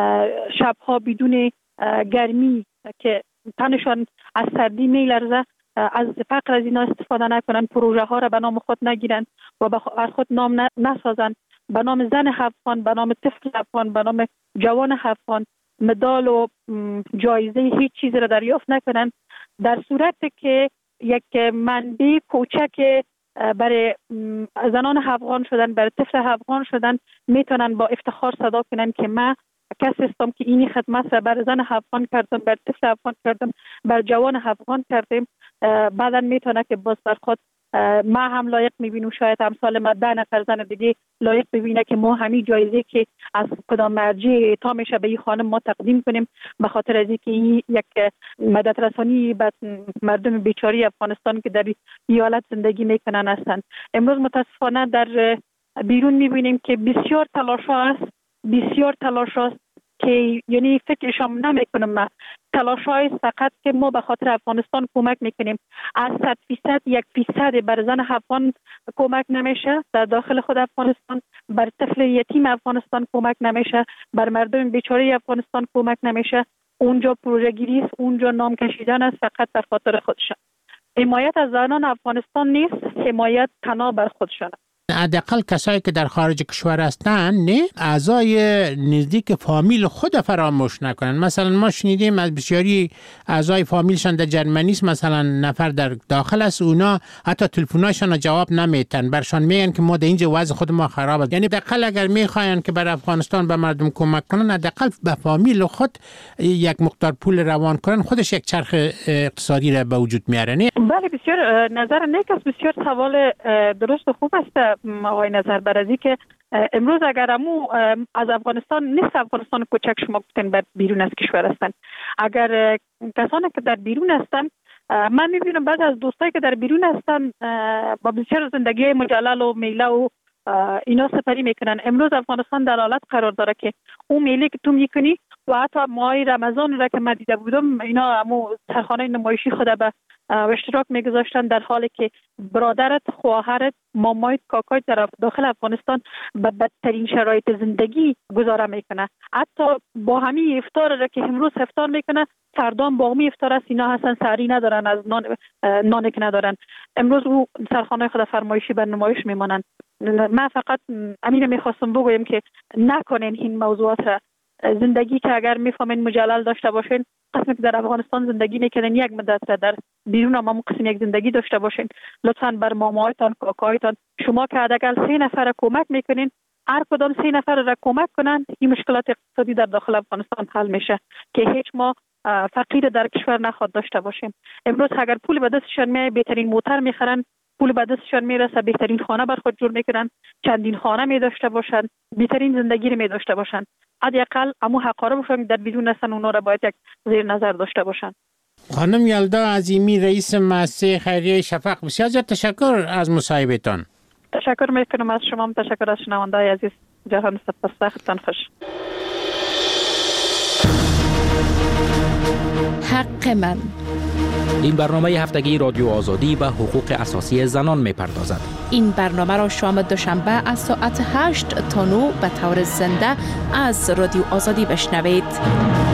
شبها بدون گرمی که تنشان از سردی میلرزه، از فقر از اینا استفاده نکنن، پروژه ها را به نام خود نگیرن و از خود نام نسازن، به نام زن افغان، به نام طفل افغان، به نام جوان افغان مدال و جایزه هیچ چیز را دریافت نکنن. در صورتی که یک منبع کوچک برای زنان افغان شدن، برای طفل افغان شدن، میتونن با افتخار صدا کنن که من کسی هستم که اینی خدمت را بر زن افغان کردم، بر طفل افغان کردم، بر جوان افغان کردم. بعدا میتونه که باز بر خود ما هم لایق میبینیم، شاید امثال ما 10 نفر زن دیگه لایق ببینه که ما همین جایزه که از کدام مرجع اعطا میشه به این خانم ما تقدیم کنیم، به خاطر از اینکه این یک مدد رسانی به مردم بیچاره افغانستان که در این حالت زندگی میکنن هستند. امروز متاسفانه در بیرون میبینیم که بسیار تلاش است که یعنی فکرشم نمیکنم تلاشای فقط که ما به خاطر افغانستان کمک میکنیم. از 100% 1% بر زن افغان کمک نمیشه در داخل خود افغانستان، بر طفل یتیم افغانستان کمک نمیشه، بر مردم بیچاره افغانستان کمک نمیشه. اونجا پروژه گیری است، اونجا نام کشیدن است فقط در خاطر خودشان. حمایت از زنان افغانستان نیست، حمایت تنها بر خودشان. حداقل کسایی که در خارج کشور هستن نه اعضای نزدیک فامیل خود فراموش نکنن. مثلا ما شنیدیم از بسیاری اعضای فامیلشان در جرمنی است، مثلا نفر در داخل است، اونا حتی تلفن‌هاشون جواب نمیتن، برشان میگن که ما در اینجا وضع خود ما خراب است. یعنی حداقل اگر میخواین که بر افغانستان به مردم کمک کنن، حداقل به فامیل خود یک مقدار پول روان کنن، خودش یک چرخ اقتصادی را به وجود میاره. بله بسیار نظر نیک است، بسیار سوال درست و خوب است آقای نظر. برازی که امروز اگر از افغانستان نیست، افغانستان کوچک شما گفتن بر بیرون از کشور هستن، اگر کسانی که در بیرون هستن، من میبینم بعض از دوستایی که در بیرون هستن با بسیار زندگی مجلل و میله و اینا سپری میکنن. امروز افغانستان در حالت قرار داره که اون میله که تو میکنی و حتی ماه رمضان را که من دیده بودم، اینا همو سرخانه نمایشی خود به اشتراک میگذاشتن، در حالی که برادرت، خواهرت، مامایت، کاکایت در داخل افغانستان به بدترین شرایط زندگی گذاره میکنه. حتی با همین افطار را که امروز افطار میکنه، فردا با همین افطار است، اینا هستن سحری ندارن، از نانی که ندارن. امروز او سرخانه خود فرمایشی بر نمایش میمانند. من فقط امین میخواستم بگویم که نکنین این موضوعات را. زندگی که اگر میفهمین مجلل داشته باشین، قسمی که در افغانستان زندگی میکنین یک مدت را در بیرون هم قسم یک زندگی داشته باشین، لطفاً بر مامایتان، کاکایتان، شما که حداقل 3 نفر را کمک میکنین، هر کدام 3 نفر را کمک کنن، این مشکلات اقتصادی در داخل افغانستان حل میشه که هیچ ما فقیر در کشور نخواد داشته باشیم. امروز اگر پول به دستشان میاد، بهترین موتر میخرن، پول به دستشان میرسه، بهترین خانه بر خود جور میکنن، چندین خانه می داشته باشن، بهترین زندگی رو می داشته باشن. حداقل امو حقاره باشن در بیرون هستن، اونا را باید یک زیر نظر داشته باشن. خانم یلدا عظیمی، رئیس مؤسسه خیریه شفق، بسیار تشکر از مصاحبهتان. تشکر میکنم از شما، تشکر از شنونده‌های عزیز. جهان سپاس، وقتتان خوش. حق من این برنامه هفتگی رادیو آزادی به حقوق اساسی زنان می‌پردازد. این برنامه را شام دوشنبه از ساعت 8 تا 9 به طور زنده از رادیو آزادی بشنوید.